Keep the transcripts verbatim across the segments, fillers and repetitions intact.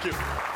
Thank you.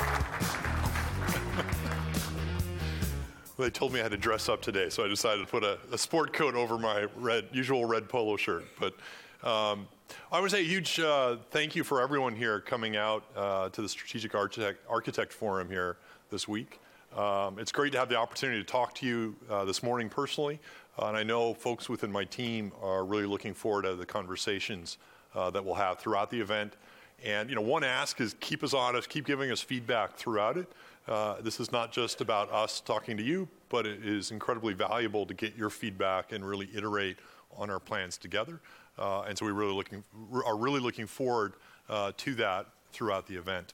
Well, they told me I had to dress up today, so I decided to put a, a sport coat over my red, usual red polo shirt. But um, I want to say a huge uh, thank you for everyone here coming out uh, to the Strategic Architect, Architect Forum here this week. Um, it's great to have the opportunity to talk to you uh, this morning personally, uh, and I know folks within my team are really looking forward to the conversations uh, that we'll have throughout the event. And you know, one ask is keep us honest, keep giving us feedback throughout it. Uh, this is not just about us talking to you, but it is incredibly valuable to get your feedback and really iterate on our plans together. Uh, and so we really looking, are really looking forward uh, to that throughout the event.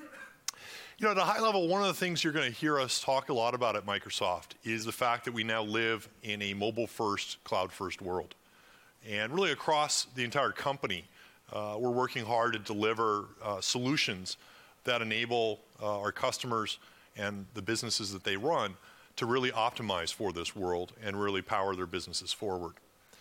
You know, at a high level, one of the things you're going to hear us talk a lot about at Microsoft is the fact that we now live in a mobile-first, cloud-first world. And really across the entire company, uh, we're working hard to deliver uh, solutions that enable uh, our customers and the businesses that they run to really optimize for this world and really power their businesses forward.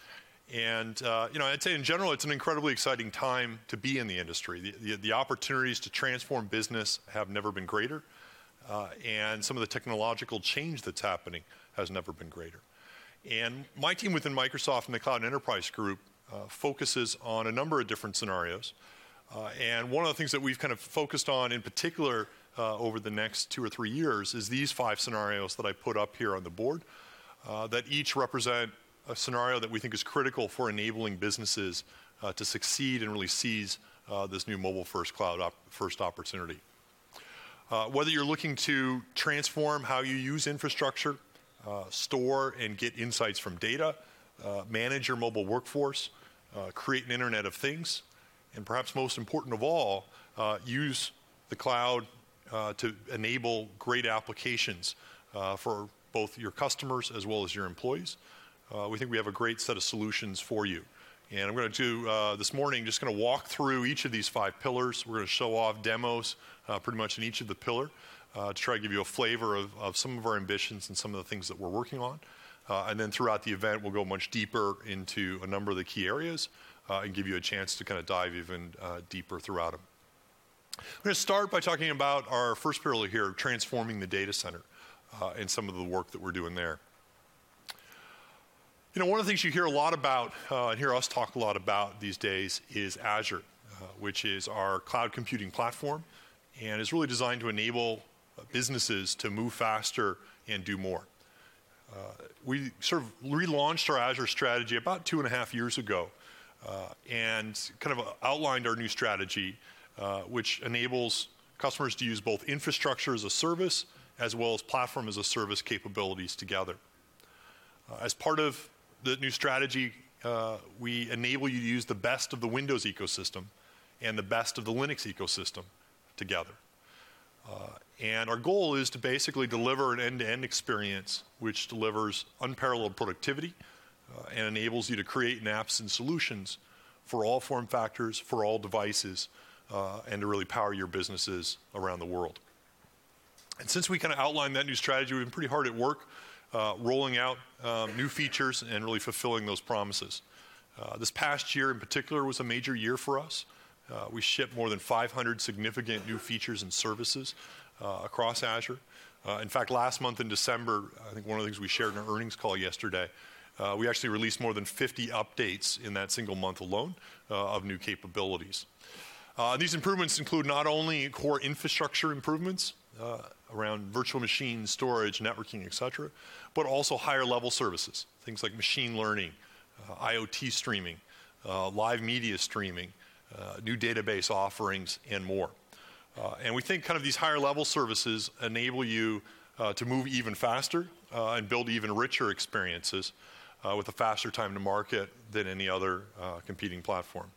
And uh, you know, I'd say in general, it's an incredibly exciting time to be in the industry. The, the, the opportunities to transform business have never been greater, uh, and some of the technological change that's happening has never been greater. And my team within Microsoft and the Cloud Enterprise Group uh, focuses on a number of different scenarios. Uh, and one of the things that we've kind of focused on in particular uh, over the next two or three years is these five scenarios that I put up here on the board uh, that each represent a scenario that we think is critical for enabling businesses uh, to succeed and really seize uh, this new mobile-first, cloud-first opportunity. Uh, whether you're looking to transform how you use infrastructure, uh, store and get insights from data, uh, manage your mobile workforce, uh, create an Internet of Things, and perhaps most important of all, uh, use the cloud uh, to enable great applications uh, for both your customers as well as your employees. Uh, we think we have a great set of solutions for you. And I'm going to do, uh, this morning, just going to walk through each of these five pillars. We're going to show off demos uh, pretty much in each of the pillar uh, to try to give you a flavor of, of some of our ambitions and some of the things that we're working on. Uh, and then throughout the event, we'll go much deeper into a number of the key areas uh, and give you a chance to kind of dive even uh, deeper throughout them. I'm going to start by talking about our first pillar here, transforming the data center uh, and some of the work that we're doing there. You know, one of the things you hear a lot about, uh, and hear us talk a lot about these days, is Azure, uh, which is our cloud computing platform, and is really designed to enable uh, businesses to move faster and do more. Uh, we sort of relaunched our Azure strategy about two and a half years ago, uh, and kind of outlined our new strategy, uh, which enables customers to use both infrastructure as a service as well as platform as a service capabilities together. Uh, as part of the new strategy, uh, we enable you to use the best of the Windows ecosystem and the best of the Linux ecosystem together. Uh, and our goal is to basically deliver an end-to-end experience which delivers unparalleled productivity uh, and enables you to create apps and solutions for all form factors, for all devices, uh, and to really power your businesses around the world. And since we kind of outlined that new strategy, we've been pretty hard at work Uh, rolling out um, new features and really fulfilling those promises. Uh, this past year in particular was a major year for us. Uh, we shipped more than five hundred significant new features and services uh, across Azure. Uh, in fact, last month in December, I think one of the things we shared in our earnings call yesterday, uh, we actually released more than fifty updates in that single month alone uh, of new capabilities. Uh, these improvements include not only core infrastructure improvements, Uh, around virtual machines, storage, networking, et cetera, but also higher level services, things like machine learning, uh, IoT streaming, uh, live media streaming, uh, new database offerings, and more. Uh, and we think kind of these higher level services enable you uh, to move even faster uh, and build even richer experiences uh, with a faster time to market than any other uh, competing platform.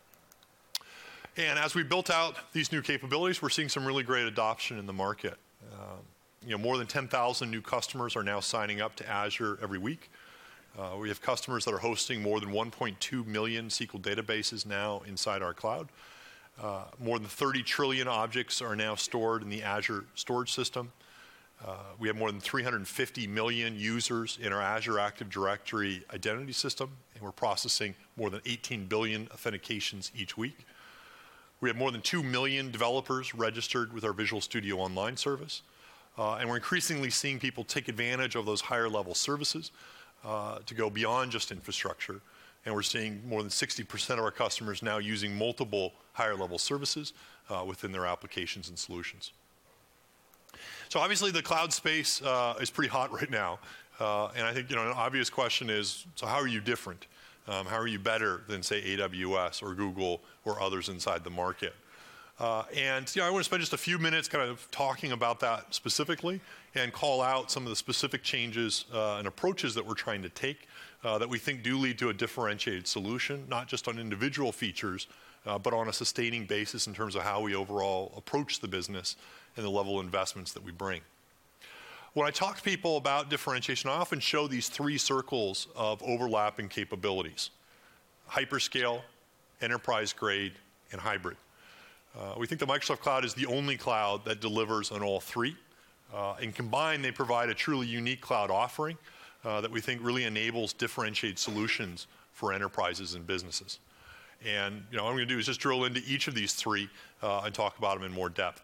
And as we built out these new capabilities, we're seeing some really great adoption in the market. Um, you know, more than ten thousand new customers are now signing up to Azure every week. Uh, we have customers that are hosting more than one point two million S Q L databases now inside our cloud. Uh, more than thirty trillion objects are now stored in the Azure storage system. Uh, we have more than three hundred fifty million users in our Azure Active Directory identity system, and we're processing more than eighteen billion authentications each week. We have more than two million developers registered with our Visual Studio Online service. Uh, and we're increasingly seeing people take advantage of those higher level services uh, to go beyond just infrastructure. And we're seeing more than sixty percent of our customers now using multiple higher level services uh, within their applications and solutions. So obviously the cloud space uh, is pretty hot right now. Uh, and I think, you know, an obvious question is, so how are you different? Um, how are you better than, say, A W S or Google or others inside the market? Uh, and you know, I want to spend just a few minutes kind of talking about that specifically and call out some of the specific changes uh, and approaches that we're trying to take uh, that we think do lead to a differentiated solution, not just on individual features, uh, but on a sustaining basis in terms of how we overall approach the business and the level of investments that we bring. When I talk to people about differentiation, I often show these three circles of overlapping capabilities: hyperscale, enterprise grade, and hybrid. Uh, we think the Microsoft Cloud is the only cloud that delivers on all three. Uh, and combined, they provide a truly unique cloud offering uh, that we think really enables differentiated solutions for enterprises and businesses. And you know, what I'm going to do is just drill into each of these three uh, and talk about them in more depth.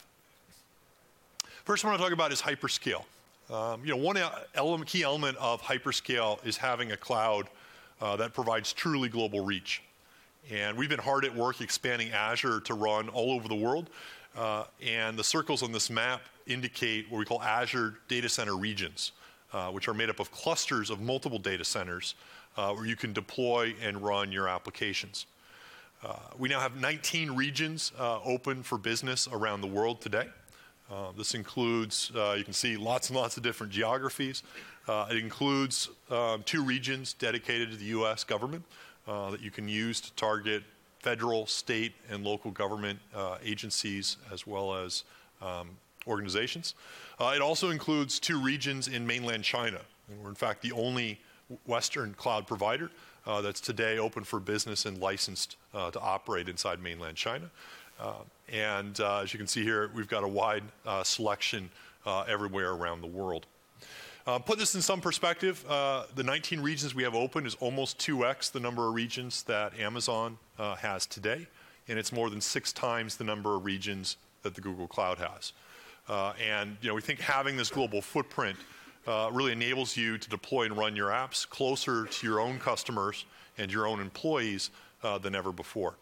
First, I want to talk about is hyperscale. Um, you know, one element, key element of hyperscale is having a cloud uh, that provides truly global reach. And we've been hard at work expanding Azure to run all over the world. Uh, and the circles on this map indicate what we call Azure data center regions, uh, which are made up of clusters of multiple data centers uh, where you can deploy and run your applications. Uh, we now have nineteen regions uh, open for business around the world today. Uh, this includes, uh, you can see lots and lots of different geographies. Uh, it includes um, two regions dedicated to the U S government uh, that you can use to target federal, state, and local government uh, agencies as well as um, organizations. Uh, it also includes two regions in mainland China. And we're in fact the only Western cloud provider uh, that's today open for business and licensed uh, to operate inside mainland China. Uh, and uh, as you can see here, we've got a wide uh, selection uh, everywhere around the world. Uh, put this in some perspective, uh, the nineteen regions we have open is almost two X the number of regions that Amazon uh, has today, and it's more than six times the number of regions that the Google Cloud has. Uh, and you know, we think having this global footprint uh, really enables you to deploy and run your apps closer to your own customers and your own employees uh, than ever before.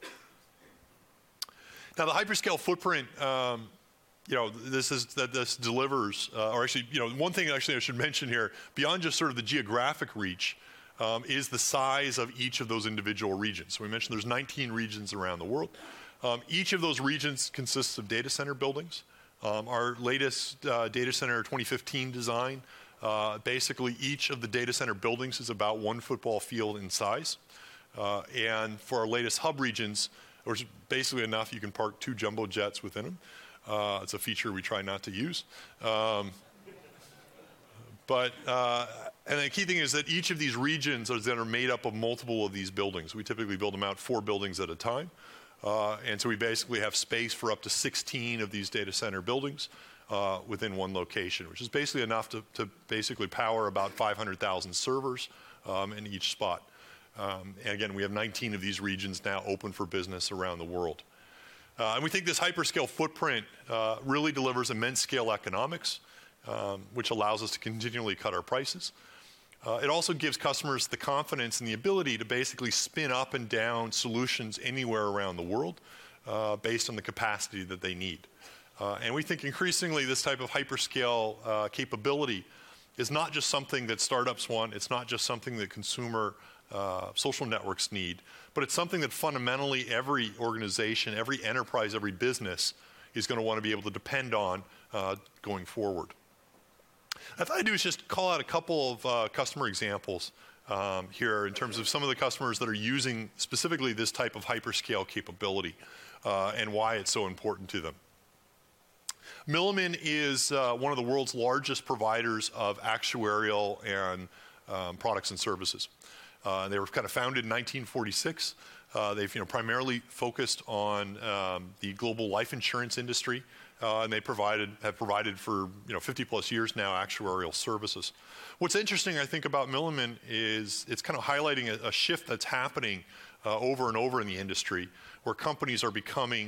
Now, the hyperscale footprint, um, you know, this is that this delivers, uh, or actually, you know, one thing actually I should mention here, beyond just sort of the geographic reach, um, is the size of each of those individual regions. So we mentioned there's nineteen regions around the world. Um, each of those regions consists of data center buildings. Um, our latest uh, data center twenty fifteen design, uh, basically each of the data center buildings is about one football field in size. Uh, and for our latest hub regions, which is basically enough, you can park two jumbo jets within them. Uh, it's a feature we try not to use. Um, but, uh, and the key thing is that each of these regions are then are made up of multiple of these buildings. We typically build them out four buildings at a time. Uh, and so we basically have space for up to sixteen of these data center buildings uh, within one location, which is basically enough to, to basically power about five hundred thousand servers um, in each spot. Um, and again, we have nineteen of these regions now open for business around the world. Uh, and we think this hyperscale footprint uh, really delivers immense scale economics, um, which allows us to continually cut our prices. Uh, it also gives customers the confidence and the ability to basically spin up and down solutions anywhere around the world uh, based on the capacity that they need. Uh, and we think increasingly this type of hyperscale uh, capability is not just something that startups want, it's not just something that consumer Uh, social networks need, but it's something that fundamentally every organization, every enterprise, every business is going to want to be able to depend on uh, going forward. I thought I'd do is just call out a couple of uh, customer examples um, here in terms of some of the customers that are using specifically this type of hyperscale capability uh, and why it's so important to them. Milliman is uh, one of the world's largest providers of actuarial and um, products and services. Uh, they were kind of founded in nineteen forty-six. Uh, they've you know, primarily focused on um, the global life insurance industry, uh, and they provided, have provided for you know, fifty plus years now actuarial services. What's interesting, I think, about Milliman is it's kind of highlighting a, a shift that's happening uh, over and over in the industry, where companies are becoming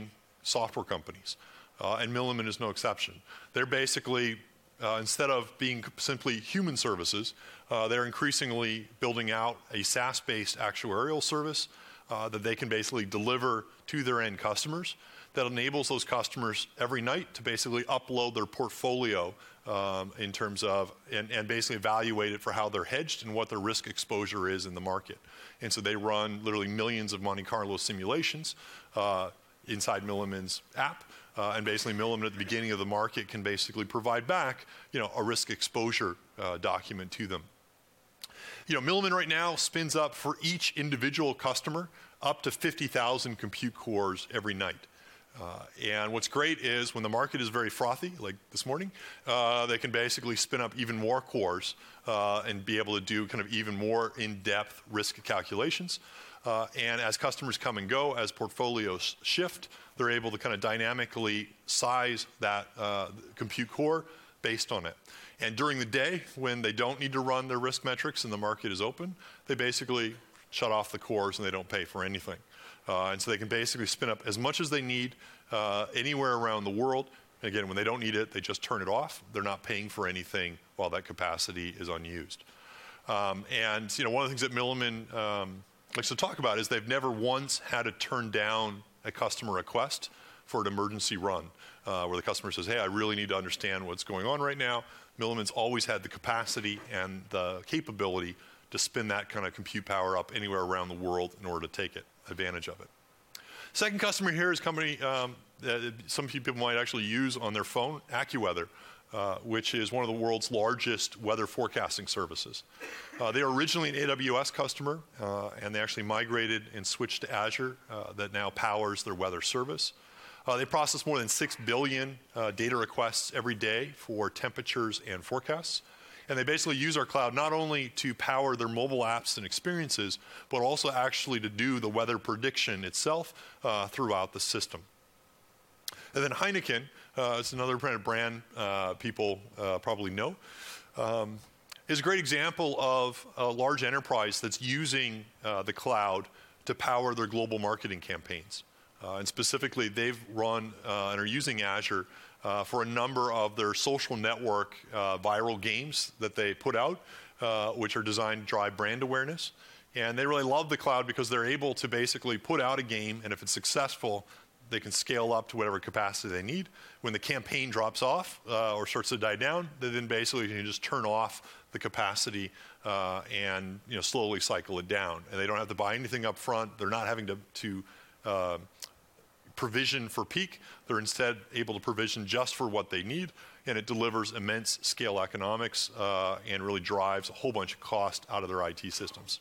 software companies, uh, and Milliman is no exception. They're basically, uh, instead of being simply human services, uh, they're increasingly building out a SaaS-based actuarial service uh, that they can basically deliver to their end customers that enables those customers every night to basically upload their portfolio um, in terms of, and, and basically evaluate it for how they're hedged and what their risk exposure is in the market. And so they run literally millions of Monte Carlo simulations uh, inside Milliman's app. Uh, and basically Milliman at the beginning of the market can basically provide back, you know, a risk exposure uh, document to them. You know, Milliman right now spins up for each individual customer up to fifty thousand compute cores every night. Uh, and what's great is when the market is very frothy, like this morning, uh, they can basically spin up even more cores uh, and be able to do kind of even more in-depth risk calculations. Uh, and as customers come and go, as portfolios shift, they're able to kind of dynamically size that uh, compute core based on it. And during the day, when they don't need to run their risk metrics and the market is open, they basically shut off the cores and they don't pay for anything. Uh, and so they can basically spin up as much as they need uh, anywhere around the world. And again, when they don't need it, they just turn it off. They're not paying for anything while that capacity is unused. Um, and you know, one of the things that Milliman um, likes to talk about is they've never once had to turn down a customer request for an emergency run, uh, where the customer says, hey, I really need to understand what's going on right now. Milliman's always had the capacity and the capability to spin that kind of compute power up anywhere around the world in order to take it, advantage of it. Second customer here is a company um, that some people might actually use on their phone, AccuWeather, uh, which is one of the world's largest weather forecasting services. Uh, they were originally an A W S customer, uh, and they actually migrated and switched to Azure uh, that now powers their weather service. Uh, they process more than six billion uh, data requests every day for temperatures and forecasts. And they basically use our cloud not only to power their mobile apps and experiences, but also actually to do the weather prediction itself uh, throughout the system. And then Heineken uh, is another brand uh, people uh, probably know. Um, is a great example of a large enterprise that's using uh, the cloud to power their global marketing campaigns. Uh, and specifically, they've run uh, and are using Azure Uh, for a number of their social network uh, viral games that they put out, uh, which are designed to drive brand awareness. And they really love the cloud because they're able to basically put out a game, and if it's successful, they can scale up to whatever capacity they need. When the campaign drops off uh, or starts to die down, they then basically can just turn off the capacity uh, and you know, slowly cycle it down. And they don't have to buy anything up front. They're not having to, to uh, provision for peak. They're instead able to provision just for what they need, and it delivers immense scale economics uh, and really drives a whole bunch of cost out of their I T systems.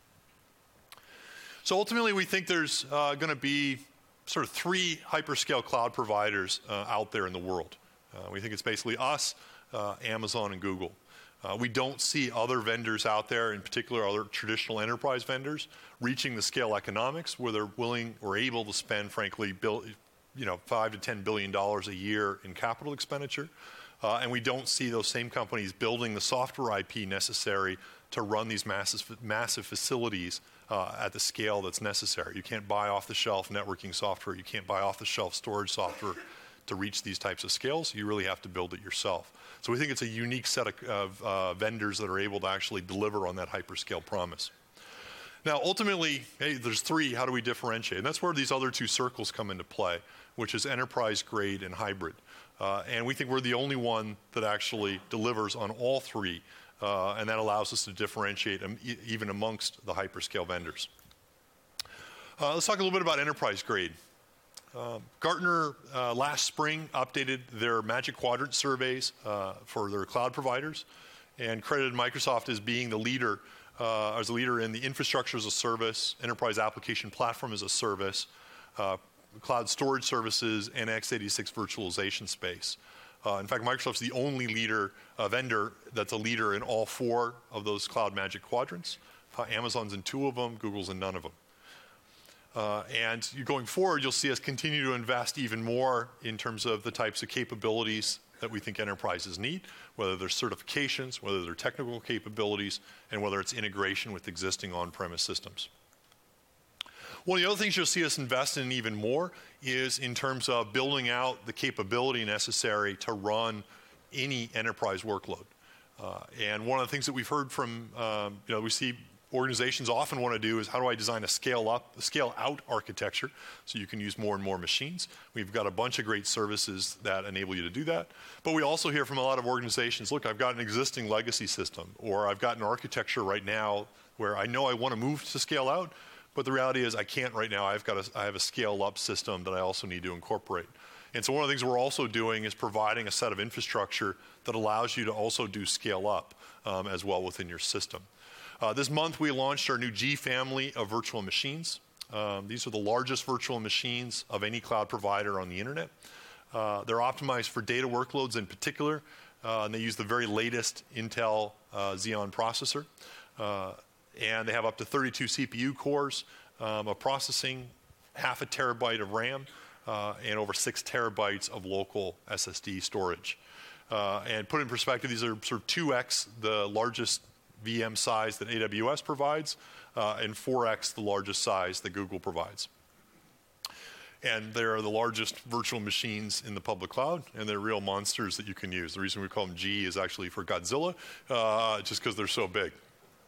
So ultimately, we think there's uh, going to be sort of three hyperscale cloud providers uh, out there in the world. Uh, we think it's basically us, uh, Amazon, and Google. Uh, we don't see other vendors out there, in particular other traditional enterprise vendors, reaching the scale economics where they're willing or able to spend, frankly, bill, you know, five to ten billion dollars a year in capital expenditure. Uh, and we don't see those same companies building the software I P necessary to run these massive, massive facilities uh, at the scale that's necessary. You can't buy off-the-shelf networking software. You can't buy off-the-shelf storage software to reach these types of scales. You really have to build it yourself. So we think it's a unique set of, of uh, vendors that are able to actually deliver on that hyperscale promise. Now, ultimately, hey, there's three. How do we differentiate? And that's where these other two circles come into play, which is enterprise grade and hybrid. Uh, and we think we're the only one that actually delivers on all three, uh, and that allows us to differentiate um, e even amongst the hyperscale vendors. Uh, let's talk a little bit about enterprise grade. Um, Gartner uh, last spring updated their Magic Quadrant surveys uh, for their cloud providers and credited Microsoft as being the leader, uh, as a leader in the infrastructure as a service, enterprise application platform as a service, uh, cloud storage services, and x eighty-six virtualization space. Uh, in fact, Microsoft's the only leader, uh, vendor that's a leader in all four of those cloud Magic Quadrants. Uh, Amazon's in two of them, Google's in none of them. Uh, and going forward, you'll see us continue to invest even more in terms of the types of capabilities that we think enterprises need, whether they're certifications, whether they're technical capabilities, and whether it's integration with existing on-premise systems. One of the other things you'll see us invest in even more is in terms of building out the capability necessary to run any enterprise workload. Uh, and one of the things that we've heard from, um, you know, we see organizations often want to do is how do I design a scale up, a scale out architecture so you can use more and more machines. We've got a bunch of great services that enable you to do that. But we also hear from a lot of organizations, look, I've got an existing legacy system, or I've got an architecture right now where I know I want to move to scale out, but the reality is I can't right now. I've got a, I have a scale up system that I also need to incorporate. And so one of the things we're also doing is providing a set of infrastructure that allows you to also do scale up um, as well within your system. Uh, this month we launched our new G family of virtual machines. Um, these are the largest virtual machines of any cloud provider on the internet. Uh, they're optimized for data workloads in particular, uh, and they use the very latest Intel uh, Xeon processor. Uh, and they have up to thirty-two C P U cores um, of processing, half a terabyte of RAM, uh, and over six terabytes of local S S D storage. Uh, and put in perspective, these are sort of two X the largest V M size that A W S provides, uh, and four X the largest size that Google provides. And they're the largest virtual machines in the public cloud, and they're real monsters that you can use. The reason we call them G is actually for Godzilla, uh, just because they're so big.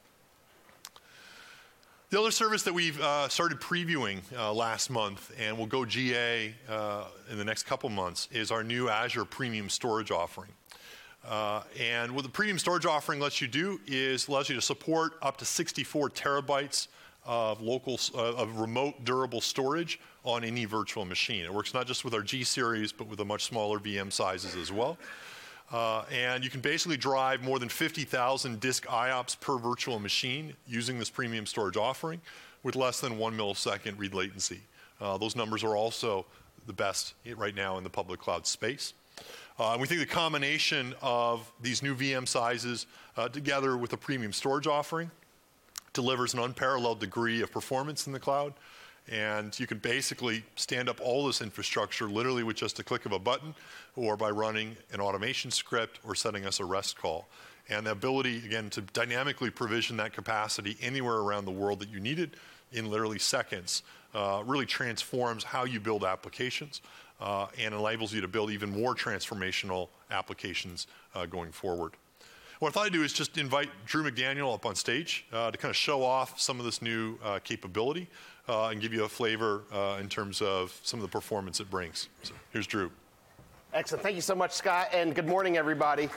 The other service that we've uh, started previewing uh, last month and will go G A uh, in the next couple months is our new Azure Premium Storage offering. Uh, and what the Premium Storage offering lets you do is allows you to support up to sixty-four terabytes of local, uh, of remote durable storage on any virtual machine. It works not just with our G series, but with the much smaller V M sizes as well. Uh, and you can basically drive more than fifty thousand disk I O P S per virtual machine using this premium storage offering with less than one millisecond read latency. Uh, those numbers are also the best right now in the public cloud space. Uh, and we think the combination of these new V M sizes uh, together with a premium storage offering delivers an unparalleled degree of performance in the cloud. And you can basically stand up all this infrastructure literally with just a click of a button, or by running an automation script or setting us a REST call. And the ability, again, to dynamically provision that capacity anywhere around the world that you need it in literally seconds uh, really transforms how you build applications uh, and enables you to build even more transformational applications uh, going forward. What I thought I'd do is just invite Drew McDaniel up on stage uh, to kind of show off some of this new uh, capability uh, and give you a flavor uh, in terms of some of the performance it brings. So here's Drew. Excellent. Thank you so much, Scott, and good morning, everybody.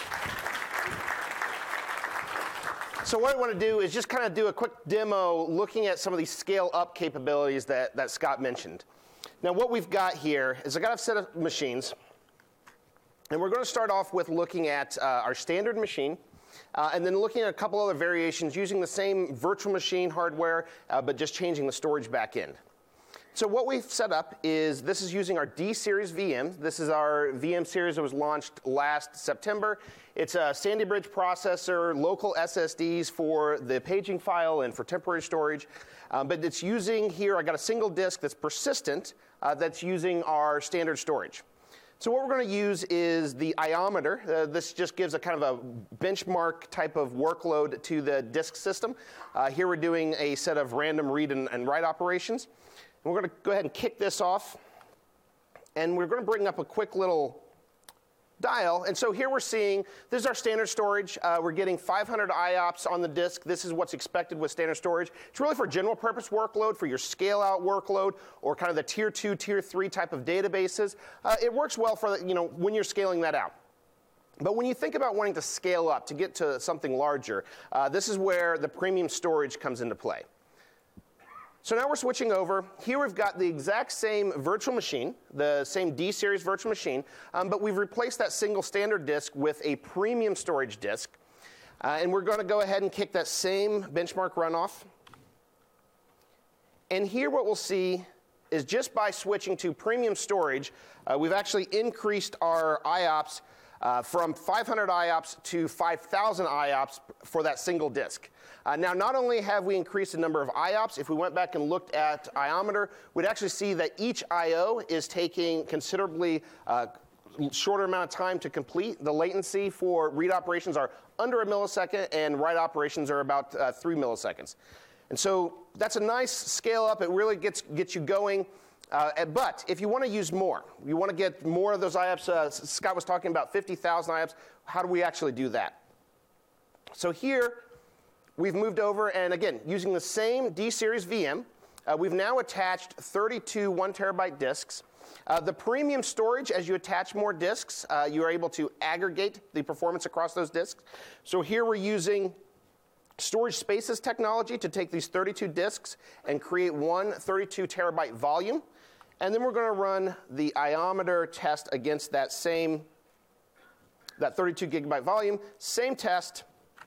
So what I want to do is just kind of do a quick demo looking at some of these scale-up capabilities that, that Scott mentioned. Now, what we've got here is I've got a set of machines. And we're going to start off with looking at uh, our standard machine, uh, and then looking at a couple other variations using the same virtual machine hardware, uh, but just changing the storage back end. So what we've set up is this is using our D series V M. This is our V M series that was launched last September. It's a Sandy Bridge processor, local S S Ds for the paging file and for temporary storage. Um, but it's using here, I got a single disk that's persistent uh, that's using our standard storage. So what we're going to use is the iometer. Uh, this just gives a kind of a benchmark type of workload to the disk system. Uh, here we're doing a set of random read and, and write operations. And we're going to go ahead and kick this off. And we're going to bring up a quick little dial. And so here we're seeing, this is our standard storage. Uh, we're getting five hundred I O P S on the disk. This is what's expected with standard storage. It's really for general purpose workload, for your scale out workload, or kind of the tier two, tier three type of databases. Uh, it works well for, the, you know, when you're scaling that out. But when you think about wanting to scale up to get to something larger, uh, this is where the premium storage comes into play. So now we're switching over. Here we've got the exact same virtual machine, the same D series virtual machine, um, but we've replaced that single standard disk with a premium storage disk. Uh, and we're going to go ahead and kick that same benchmark runoff. And here what we'll see is just by switching to premium storage, uh, we've actually increased our I O P S uh, from five hundred I O P S to five thousand I O P S for that single disk. Uh, now, not only have we increased the number of I O P S, if we went back and looked at iometer, we'd actually see that each I O is taking considerably uh, shorter amount of time to complete. The latency for read operations are under a millisecond, and write operations are about uh, three milliseconds. And so that's a nice scale up. It really gets, gets you going. Uh, but if you want to use more, you want to get more of those I O P S, uh, Scott was talking about fifty thousand I O P S, how do we actually do that? So here, we've moved over, and again, using the same D-Series V M, uh, we've now attached thirty-two one terabyte disks. Uh, the premium storage, as you attach more disks, uh, you are able to aggregate the performance across those disks. So here we're using Storage Spaces technology to take these thirty-two disks and create one thirty-two terabyte volume. And then we're going to run the iometer test against that same, that thirty-two gigabyte volume. Same test.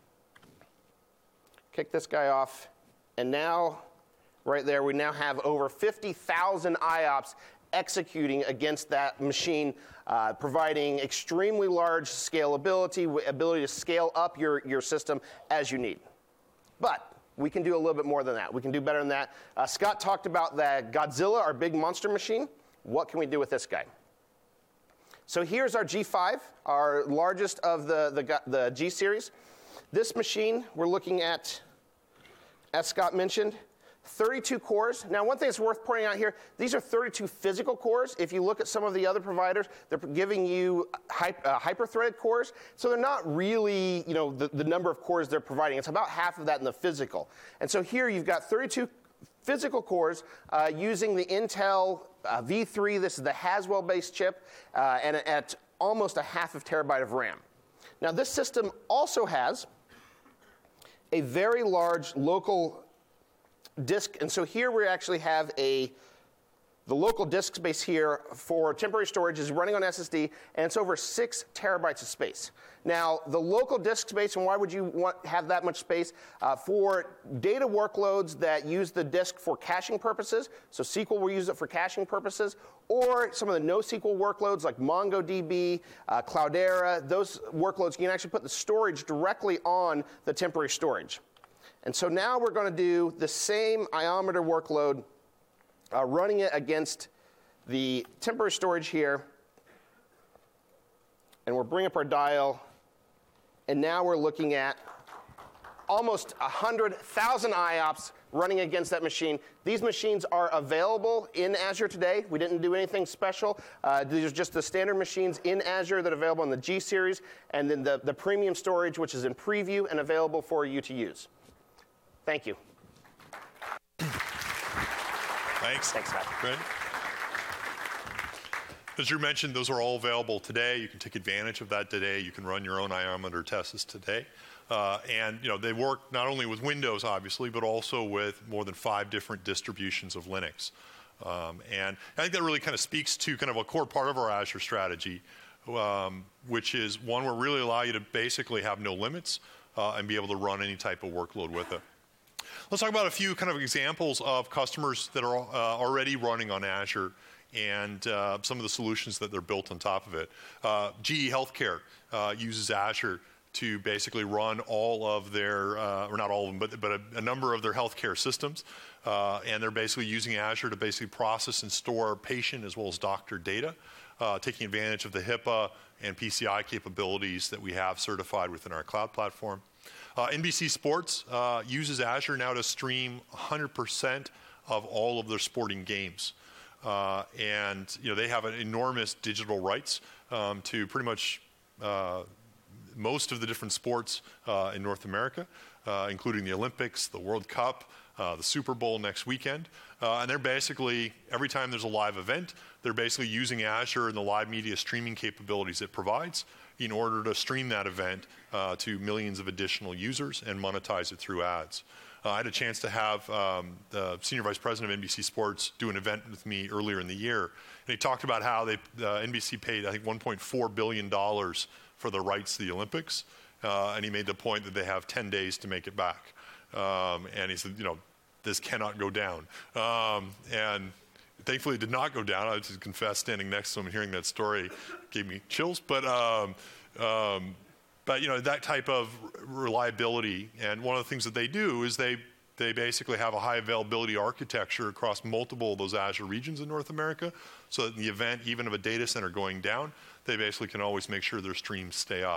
Kick this guy off. And now, right there, we now have over fifty thousand I O P S executing against that machine, uh, providing extremely large scalability, ability to scale up your, your system as you need. But we can do a little bit more than that. We can do better than that. Uh, Scott talked about the Godzilla, our big monster machine. What can we do with this guy? So here's our G five, our largest of the, the, the G series. This machine, we're looking at, as Scott mentioned, thirty-two cores. Now, one thing that's worth pointing out here, these are thirty-two physical cores. If you look at some of the other providers, they're giving you hy- uh, hyper-threaded cores. So they're not really, you know, the, the number of cores they're providing. It's about half of that in the physical. And so here you've got thirty-two physical cores uh, using the Intel uh, V three. This is the Haswell-based chip, uh, and at almost a half of terabyte of RAM. Now, this system also has a very large local disk, and so here we actually have a, the local disk space here for temporary storage is running on S S D, and it's over six terabytes of space. Now, the local disk space, and why would you want have that much space? Uh, for data workloads that use the disk for caching purposes, so S Q L will use it for caching purposes, or some of the NoSQL workloads like MongoDB, uh, Cloudera, those workloads, you can actually put the storage directly on the temporary storage. And so now we're going to do the same iometer workload, uh, running it against the temporary storage here. And we'll bring up our dial. And now we're looking at almost one hundred thousand I O P S running against that machine. These machines are available in Azure today. We didn't do anything special. Uh, these are just the standard machines in Azure that are available in the G series, and then the, the premium storage, which is in preview and available for you to use. Thank you. Thanks. Thanks, Matt. Great. As you mentioned, those are all available today. You can take advantage of that today. You can run your own iometer tests today. Uh, and you know they work not only with Windows, obviously, but also with more than five different distributions of Linux. Um, and I think that really kind of speaks to kind of a core part of our Azure strategy, um, which is one where we really allow you to basically have no limits uh, and be able to run any type of workload with it. Let's talk about a few kind of examples of customers that are uh, already running on Azure and uh, some of the solutions that they're built on top of it. Uh, G E Healthcare uh, uses Azure to basically run all of their, uh, or not all of them, but, but a, a number of their healthcare systems. Uh, and they're basically using Azure to basically process and store patient as well as doctor data, uh, taking advantage of the HIPAA and P C I capabilities that we have certified within our cloud platform. Uh, N B C Sports uh, uses Azure now to stream one hundred percent of all of their sporting games. Uh, and you know they have an enormous digital rights um, to pretty much uh, most of the different sports uh, in North America, uh, including the Olympics, the World Cup, uh, the Super Bowl next weekend. Uh, and they're basically, every time there's a live event, they're basically using Azure and the live media streaming capabilities it provides in order to stream that event uh, to millions of additional users and monetize it through ads. Uh, I had a chance to have um, the Senior Vice President of N B C Sports do an event with me earlier in the year. And he talked about how they, uh, N B C paid, I think, one point four billion dollars for the rights to the Olympics. Uh, and he made the point that they have ten days to make it back. Um, and he said, you know, this cannot go down. Um, and thankfully it did not go down. I have to confess, standing next to him and hearing that story gave me chills. But, um, um, but you know, that type of reliability, and one of the things that they do is they, they basically have a high availability architecture across multiple of those Azure regions in North America, so that in the event even of a data center going down, they basically can always make sure their streams stay up.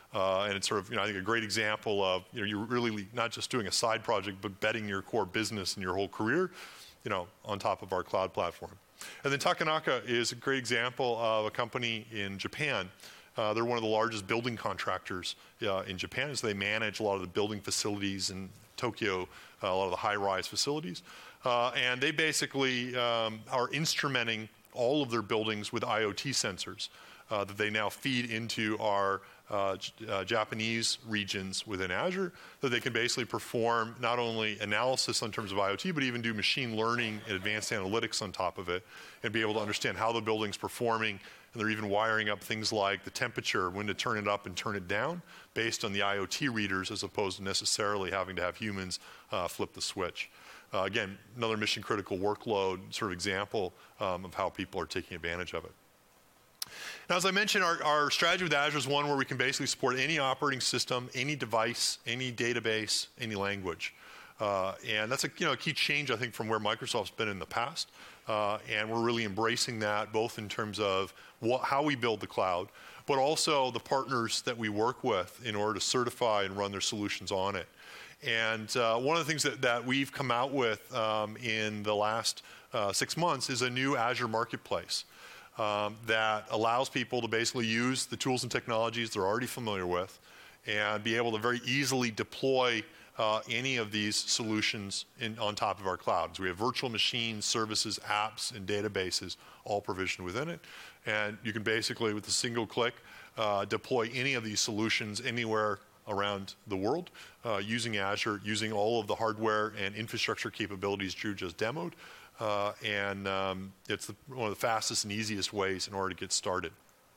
Uh, and it's sort of, you know, I think a great example of, you know, you're really not just doing a side project, but betting your core business and your whole career, you know, on top of our cloud platform. And then Takanaka is a great example of a company in Japan. Uh, they're one of the largest building contractors uh, in Japan, so they manage a lot of the building facilities in Tokyo, uh, a lot of the high-rise facilities. Uh, and they basically um, are instrumenting all of their buildings with IoT sensors uh, that they now feed into our uh, uh, Japanese regions within Azure, that they can basically perform not only analysis in terms of IoT, but even do machine learning and advanced analytics on top of it, and be able to understand how the building's performing. And they're even wiring up things like the temperature, when to turn it up and turn it down, based on the IoT readers, as opposed to necessarily having to have humans uh, flip the switch. Uh, again, another mission critical workload sort of example um, of how people are taking advantage of it. Now, as I mentioned, our, our strategy with Azure is one where we can basically support any operating system, any device, any database, any language. Uh, and that's a, you know, a key change, I think, from where Microsoft's been in the past. Uh, and we're really embracing that, both in terms of what, how we build the cloud, but also the partners that we work with in order to certify and run their solutions on it. And uh, one of the things that, that we've come out with um, in the last uh, six months is a new Azure Marketplace um, that allows people to basically use the tools and technologies they're already familiar with and be able to very easily deploy uh, any of these solutions in, on top of our cloud. So we have virtual machines, services, apps, and databases all provisioned within it. And you can basically, with a single click, uh, deploy any of these solutions anywhere around the world uh, using Azure, using all of the hardware and infrastructure capabilities Drew just demoed. Uh, and um, it's the, one of the fastest and easiest ways in order to get started.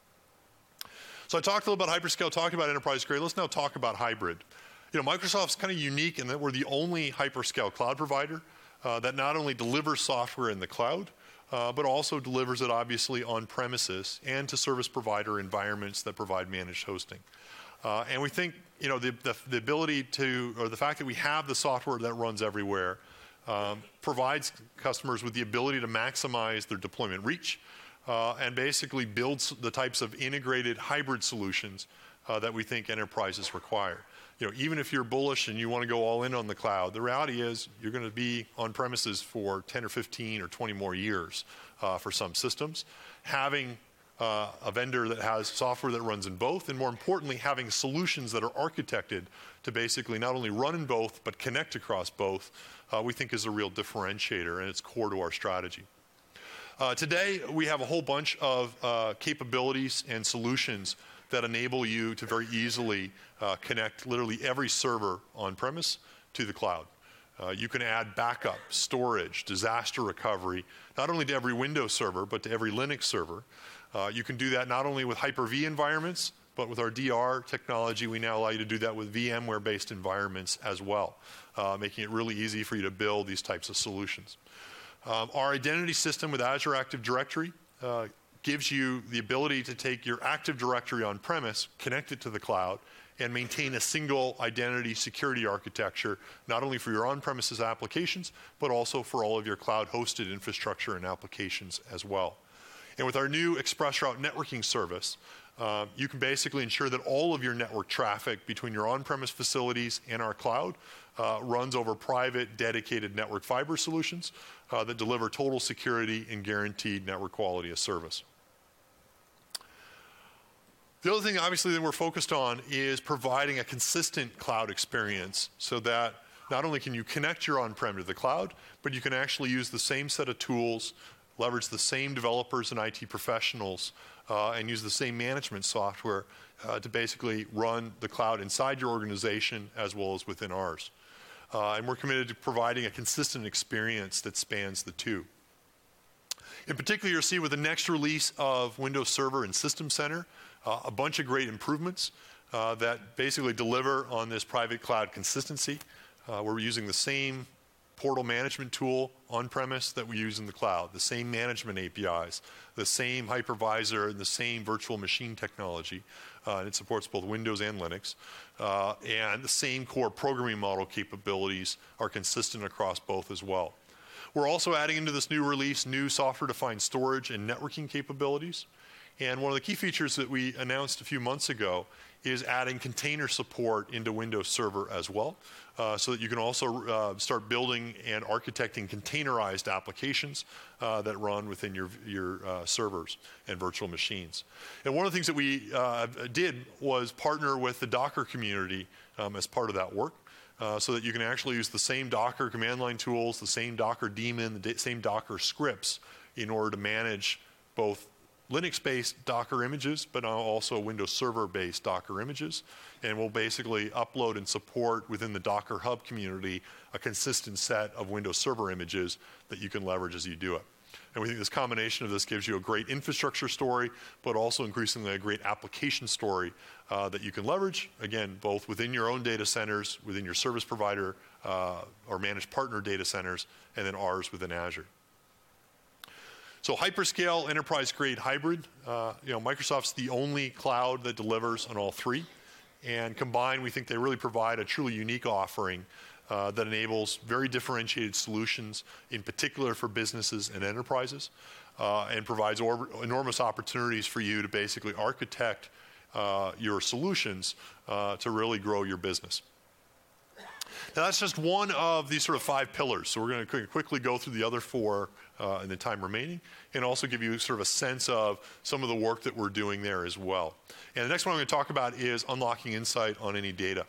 So I talked a little about hyperscale, talked about enterprise grade. Let's now talk about hybrid. You know, Microsoft's kind of unique in that we're the only hyperscale cloud provider uh, that not only delivers software in the cloud, uh, but also delivers it obviously on premises and to service provider environments that provide managed hosting. Uh, and we think, you know, the, the, the ability to, or the fact that we have the software that runs everywhere um, provides customers with the ability to maximize their deployment reach uh, and basically builds the types of integrated hybrid solutions uh, that we think enterprises require. You know, even if you're bullish and you want to go all in on the cloud, the reality is you're going to be on premises for ten or fifteen or twenty more years uh, for some systems. Having uh, a vendor that has software that runs in both, and more importantly, having solutions that are architected to basically not only run in both, but connect across both, uh, we think is a real differentiator, and it's core to our strategy. Uh, today, we have a whole bunch of uh, capabilities and solutions that enable you to very easily uh, connect literally every server on-premise to the cloud. Uh, you can add backup, storage, disaster recovery, not only to every Windows server, but to every Linux server. Uh, you can do that not only with Hyper-V environments, but with our D R technology, we now allow you to do that with VMware-based environments as well, uh, making it really easy for you to build these types of solutions. Um, our identity system with Azure Active Directory uh, gives you the ability to take your Active Directory on-premise, connect it to the cloud, and maintain a single identity security architecture, not only for your on-premises applications, but also for all of your cloud-hosted infrastructure and applications as well. And with our new ExpressRoute networking service, uh, you can basically ensure that all of your network traffic between your on-premise facilities and our cloud uh, runs over private, dedicated network fiber solutions uh, that deliver total security and guaranteed network quality of service. The other thing, obviously, that we're focused on is providing a consistent cloud experience so that not only can you connect your on-prem to the cloud, but you can actually use the same set of tools, leverage the same developers and I T professionals, uh, and use the same management software uh, to basically run the cloud inside your organization as well as within ours. Uh, and we're committed to providing a consistent experience that spans the two. In particular, you'll see with the next release of Windows Server and System Center, Uh, a bunch of great improvements uh, that basically deliver on this private cloud consistency. Uh, we're using the same portal management tool on-premise that we use in the cloud, the same management A P Is, the same hypervisor, and the same virtual machine technology. Uh, and it supports both Windows and Linux. Uh, and the same core programming model capabilities are consistent across both as well. We're also adding into this new release new software-defined storage and networking capabilities. And one of the key features that we announced a few months ago is adding container support into Windows Server as well, uh, so that you can also uh, start building and architecting containerized applications uh, that run within your, your uh, servers and virtual machines. And one of the things that we uh, did was partner with the Docker community um, as part of that work, uh, so that you can actually use the same Docker command line tools, the same Docker daemon, the same Docker scripts in order to manage both Linux-based Docker images, but now also Windows Server-based Docker images. And we'll basically upload and support within the Docker Hub community a consistent set of Windows Server images that you can leverage as you do it. And we think this combination of this gives you a great infrastructure story, but also increasingly a great application story uh, that you can leverage, again, both within your own data centers, within your service provider uh, or managed partner data centers, and then ours within Azure. So hyperscale, enterprise-grade hybrid, uh, you know, Microsoft's the only cloud that delivers on all three. And combined, we think they really provide a truly unique offering uh, that enables very differentiated solutions, in particular for businesses and enterprises, uh, and provides or enormous opportunities for you to basically architect uh, your solutions uh, to really grow your business. Now, that's just one of these sort of five pillars. So we're going to quickly go through the other four uh, in the time remaining, and also give you sort of a sense of some of the work that we're doing there as well. And the next one I'm going to talk about is unlocking insight on any data.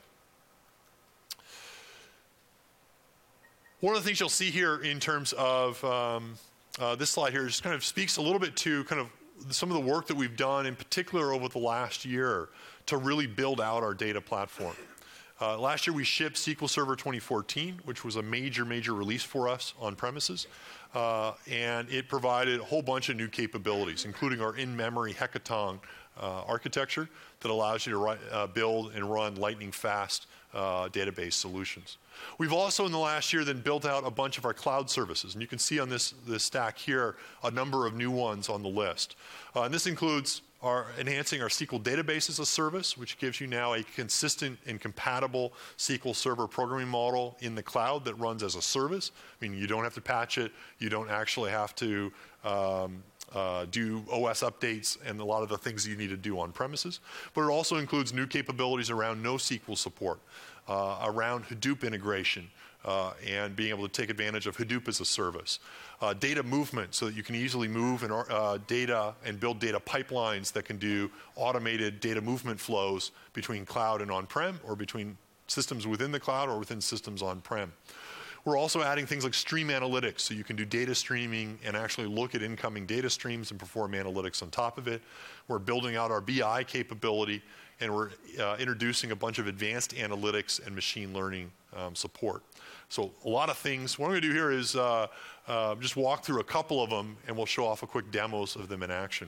One of the things you'll see here in terms of um, uh, this slide here just kind of speaks a little bit to kind of some of the work that we've done, in particular over the last year, to really build out our data platform. Uh, last year we shipped S Q L Server twenty fourteen, which was a major, major release for us on premises. Uh, and it provided a whole bunch of new capabilities, including our in-memory Hekaton uh, architecture that allows you to write, uh, build and run lightning-fast uh, database solutions. We've also, in the last year, then built out a bunch of our cloud services. And you can see on this, this stack here a number of new ones on the list. Uh, and this includes our enhancing our S Q L database as a service, which gives you now a consistent and compatible S Q L Server programming model in the cloud that runs as a service. I mean, you don't have to patch it. You don't actually have to um, uh, do O S updates and a lot of the things you need to do on premises. But it also includes new capabilities around NoSQL support, uh, around Hadoop integration, Uh, and being able to take advantage of Hadoop as a service. Uh, data movement, so that you can easily move and, uh, data and build data pipelines that can do automated data movement flows between cloud and on-prem, or between systems within the cloud or within systems on-prem. We're also adding things like stream analytics, so you can do data streaming and actually look at incoming data streams and perform analytics on top of it. We're building out our B I capability, and we're uh, introducing a bunch of advanced analytics and machine learning um, support. So a lot of things. What I'm going to do here is uh, uh, just walk through a couple of them, and we'll show off a quick demos of them in action.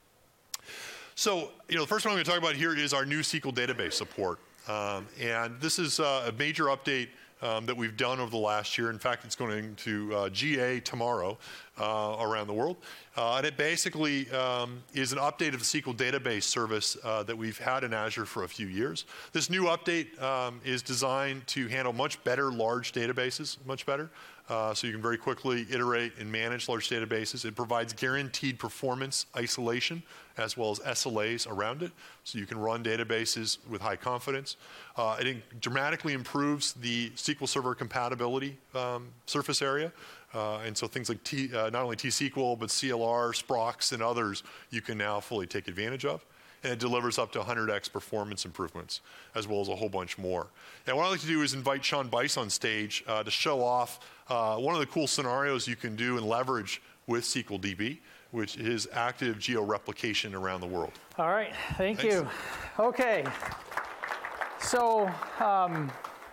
So, you know, the first one I'm going to talk about here is our new S Q L database support. Um, and this is uh, a major update um, that we've done over the last year. In fact, it's going to uh, G A tomorrow uh, around the world. Uh, and it basically um, is an update of the S Q L database service uh, that we've had in Azure for a few years. This new update um, is designed to handle much better large databases, much better. Uh, so you can very quickly iterate and manage large databases. It provides guaranteed performance isolation as well as S L As around it, so you can run databases with high confidence. Uh, it dramatically improves the S Q L Server compatibility um, surface area. Uh, and so things like T, uh, not only T S Q L, but C L R, Sprox, and others, you can now fully take advantage of. And it delivers up to one hundred X performance improvements, as well as a whole bunch more. And what I'd like to do is invite Sean Bice on stage uh, to show off uh, one of the cool scenarios you can do and leverage with S Q L D B, which is active geo-replication around the world. All right, thank Thanks. you. Okay, so um,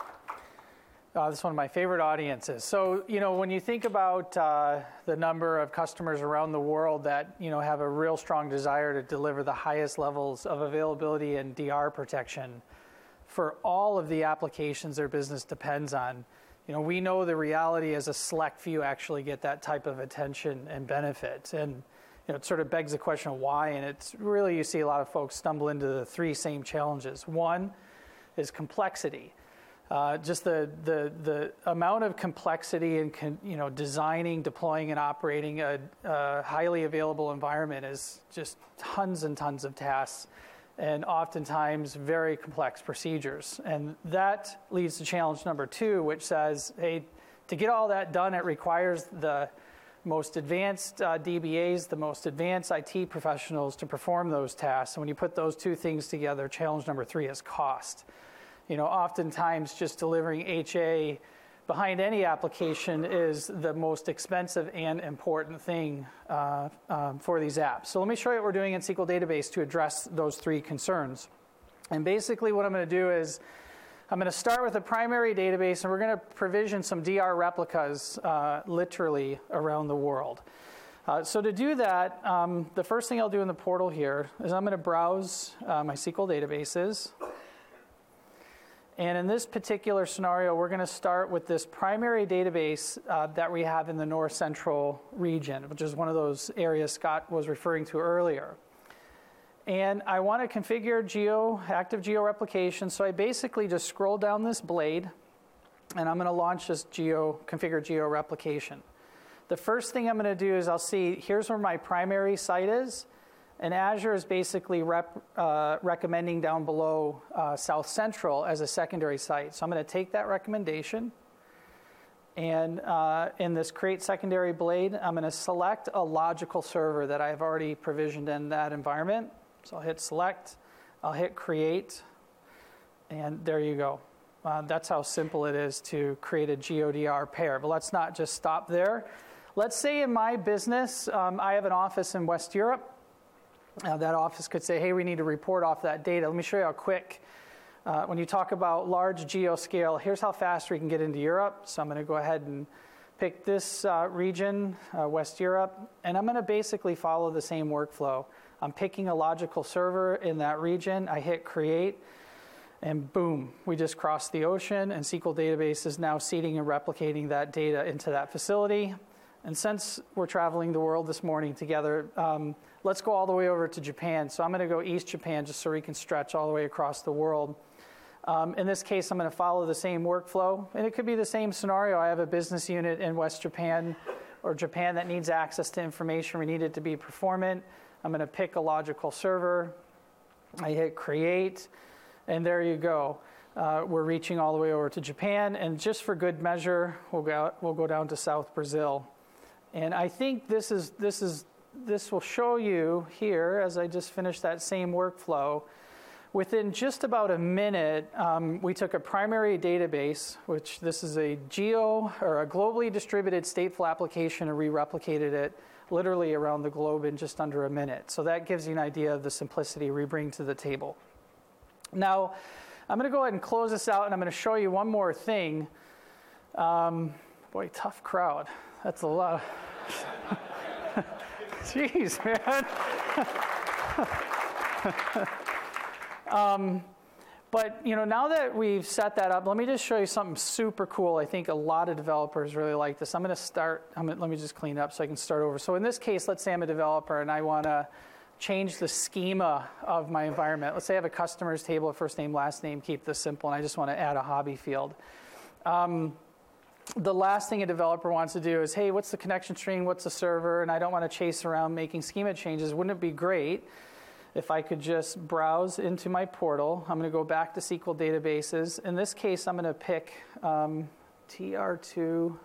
Uh, this is one of my favorite audiences. So, you know, when you think about uh, the number of customers around the world that, you know, have a real strong desire to deliver the highest levels of availability and D R protection for all of the applications their business depends on, you know, we know the reality is a select few actually get that type of attention and benefit. And, you know, it sort of begs the question of why, and it's really, you see a lot of folks stumble into the three same challenges. One is complexity. Uh, just the, the the amount of complexity in con, you know designing, deploying, and operating a, a highly available environment is just tons and tons of tasks, and oftentimes very complex procedures. And that leads to challenge number two, which says, hey, to get all that done, it requires the most advanced uh, D B As, the most advanced I T professionals to perform those tasks. And when you put those two things together, challenge number three is cost. You know, oftentimes just delivering H A behind any application is the most expensive and important thing uh, um, for these apps. So let me show you what we're doing in S Q L Database to address those three concerns. And basically what I'm going to do is I'm going to start with a primary database, and we're going to provision some D R replicas uh, literally around the world. Uh, so to do that, um, the first thing I'll do in the portal here is I'm going to browse uh, my S Q L databases. And in this particular scenario, we're going to start with this primary database uh, that we have in the North Central region, which is one of those areas Scott was referring to earlier. And I want to configure geo, active geo replication. So I basically just scroll down this blade, and I'm going to launch this geo, configure geo replication. The first thing I'm going to do is I'll see, here's where my primary site is. And Azure is basically rep, uh, recommending down below uh, South Central as a secondary site. So I'm going to take that recommendation. And uh, in this create secondary blade, I'm going to select a logical server that I've already provisioned in that environment. So I'll hit select, I'll hit create, and there you go. Uh, that's how simple it is to create a G O D R pair. But let's not just stop there. Let's say in my business, um, I have an office in West Europe. Uh, that office could say, hey, we need to report off that data. Let me show you how quick. Uh, when you talk about large geo scale, here's how fast we can get into Europe. So I'm going to go ahead and pick this uh, region, uh, West Europe, and I'm going to basically follow the same workflow. I'm picking a logical server in that region. I hit create, and boom, we just crossed the ocean, and S Q L Database is now seeding and replicating that data into that facility. And since we're traveling the world this morning together, um, let's go all the way over to Japan. So I'm going to go East Japan just so we can stretch all the way across the world. Um, in this case, I'm going to follow the same workflow. And it could be the same scenario. I have a business unit in West Japan or Japan that needs access to information. We need it to be performant. I'm going to pick a logical server. I hit create, and there you go. Uh, we're reaching all the way over to Japan. And just for good measure, we'll go, we'll go down to South Brazil. And I think this is this is this will show you here, as I just finished that same workflow, within just about a minute, um, we took a primary database, which this is a geo or a globally distributed stateful application, and re-replicated it literally around the globe in just under a minute. So that gives you an idea of the simplicity we bring to the table. Now, I'm going to go ahead and close this out, and I'm going to show you one more thing. Um, boy, tough crowd. That's a lot. Jeez, man. um, but, you know, now that we've set that up, let me just show you something super cool. I think a lot of developers really like this. I'm going to start, I'm gonna, let me just clean up so I can start over. So in this case, let's say I'm a developer and I want to change the schema of my environment. Let's say I have a customers table, first name, last name, keep this simple, and I just want to add a hobby field. Um, The last thing a developer wants to do is, hey, what's the connection string, what's the server, and I don't want to chase around making schema changes. Wouldn't it be great if I could just browse into my portal? I'm going to go back to S Q L databases. In this case, I'm going to pick um, T R two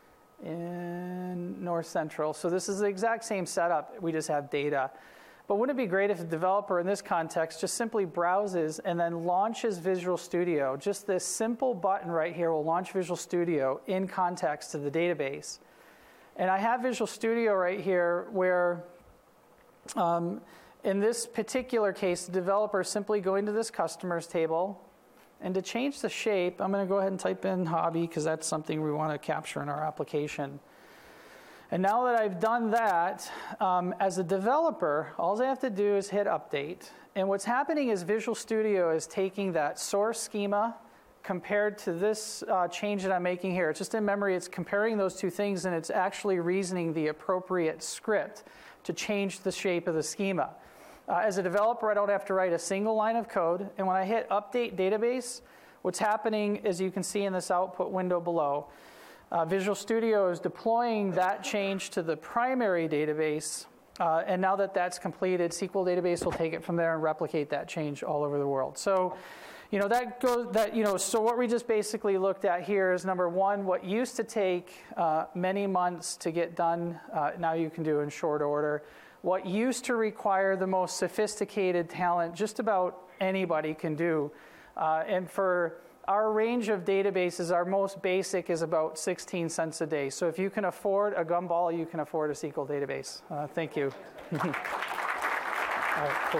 in North Central. So this is the exact same setup. We just have data. But wouldn't it be great if a developer in this context just simply browses and then launches Visual Studio? Just this simple button right here will launch Visual Studio in context to the database. And I have Visual Studio right here where, um, in this particular case, the developer is simply going to this customers table. And to change the shape, I'm going to go ahead and type in hobby because that's something we want to capture in our application. And now that I've done that, um, as a developer, all I have to do is hit update. And what's happening is Visual Studio is taking that source schema compared to this uh, change that I'm making here. It's just in memory, it's comparing those two things, and it's actually reasoning the appropriate script to change the shape of the schema. Uh, as a developer, I don't have to write a single line of code. And when I hit update database, what's happening, as you can see in this output window below, uh, Visual Studio is deploying that change to the primary database. Uh, and now that that's completed, S Q L database will take it from there and replicate that change all over the world. So, you know, that goes, that, you know, so what we just basically looked at here is, number one, what used to take uh, many months to get done, uh, now you can do in short order. What used to require the most sophisticated talent, just about anybody can do. Uh, and for our range of databases, our most basic is about sixteen cents a day. So if you can afford a gumball, you can afford a S Q L database. Uh, thank you. All right, cool.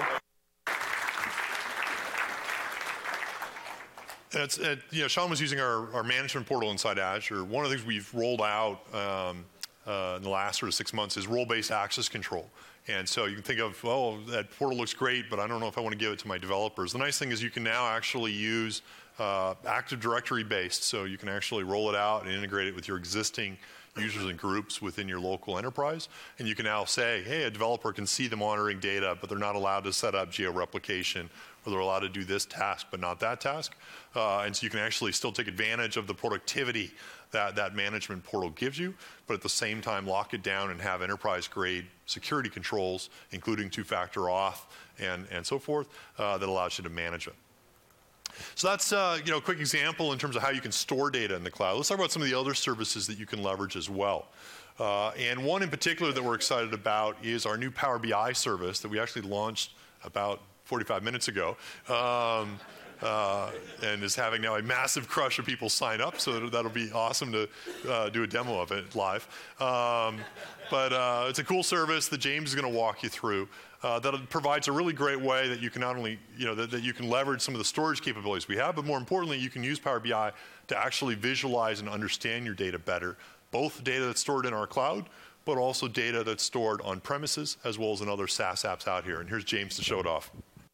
It's, it, you know, Sean was using our, our management portal inside Azure. One of the things we've rolled out um, uh, in the last sort of six months is role-based access control. And so you can think of, oh, that portal looks great, but I don't know if I want to give it to my developers. The nice thing is you can now actually use uh, Active Directory based, so you can actually roll it out and integrate it with your existing users and groups within your local enterprise. And you can now say, hey, a developer can see the monitoring data, but they're not allowed to set up geo-replication, or they're allowed to do this task, but not that task. Uh, and so you can actually still take advantage of the productivity that that management portal gives you, but at the same time lock it down and have enterprise-grade security controls, including two-factor auth and, and so forth, uh, that allows you to manage it. So that's uh, you know, a quick example in terms of how you can store data in the cloud. Let's talk about some of the other services that you can leverage as well. Uh, and one in particular that we're excited about is our new Power B I service that we actually launched about forty-five minutes ago. Um, Uh, and is having now a massive crush of people sign up, so that'll be awesome to uh, do a demo of it live. Um, but uh, it's a cool service that James is going to walk you through uh, that provides a really great way that you can not only, you know, that, that you can leverage some of the storage capabilities we have, but more importantly, you can use Power B I to actually visualize and understand your data better, both data that's stored in our cloud, but also data that's stored on premises, as well as in other SaaS apps out here. And here's James to show it off.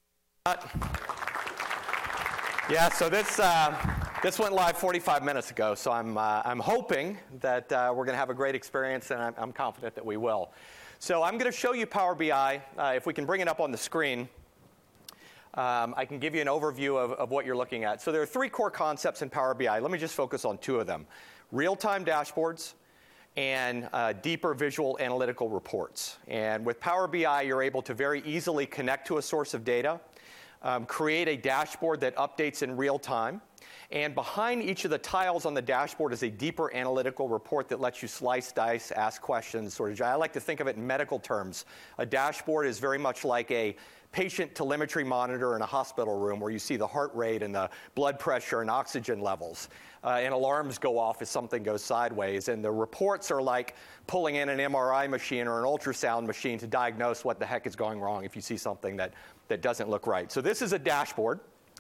Yeah, so this uh, this went live forty-five minutes ago, so I'm uh, I'm hoping that uh, we're going to have a great experience, and I'm, I'm confident that we will. So I'm going to show you Power B I. Uh, if we can bring it up on the screen, um, I can give you an overview of, of what you're looking at. So there are three core concepts in Power B I. Let me just focus on two of them: real-time dashboards and uh, deeper visual analytical reports. And with Power B I, you're able to very easily connect to a source of data, Um, create a dashboard that updates in real time. And behind each of the tiles on the dashboard is a deeper analytical report that lets you slice, dice, ask questions. Sort of, I like to think of it in medical terms. A dashboard is very much like a patient telemetry monitor in a hospital room where you see the heart rate and the blood pressure and oxygen levels. Uh, and alarms go off if something goes sideways. And the reports are like pulling in an M R I machine or an ultrasound machine to diagnose what the heck is going wrong if you see something that, that doesn't look right. So this is a dashboard.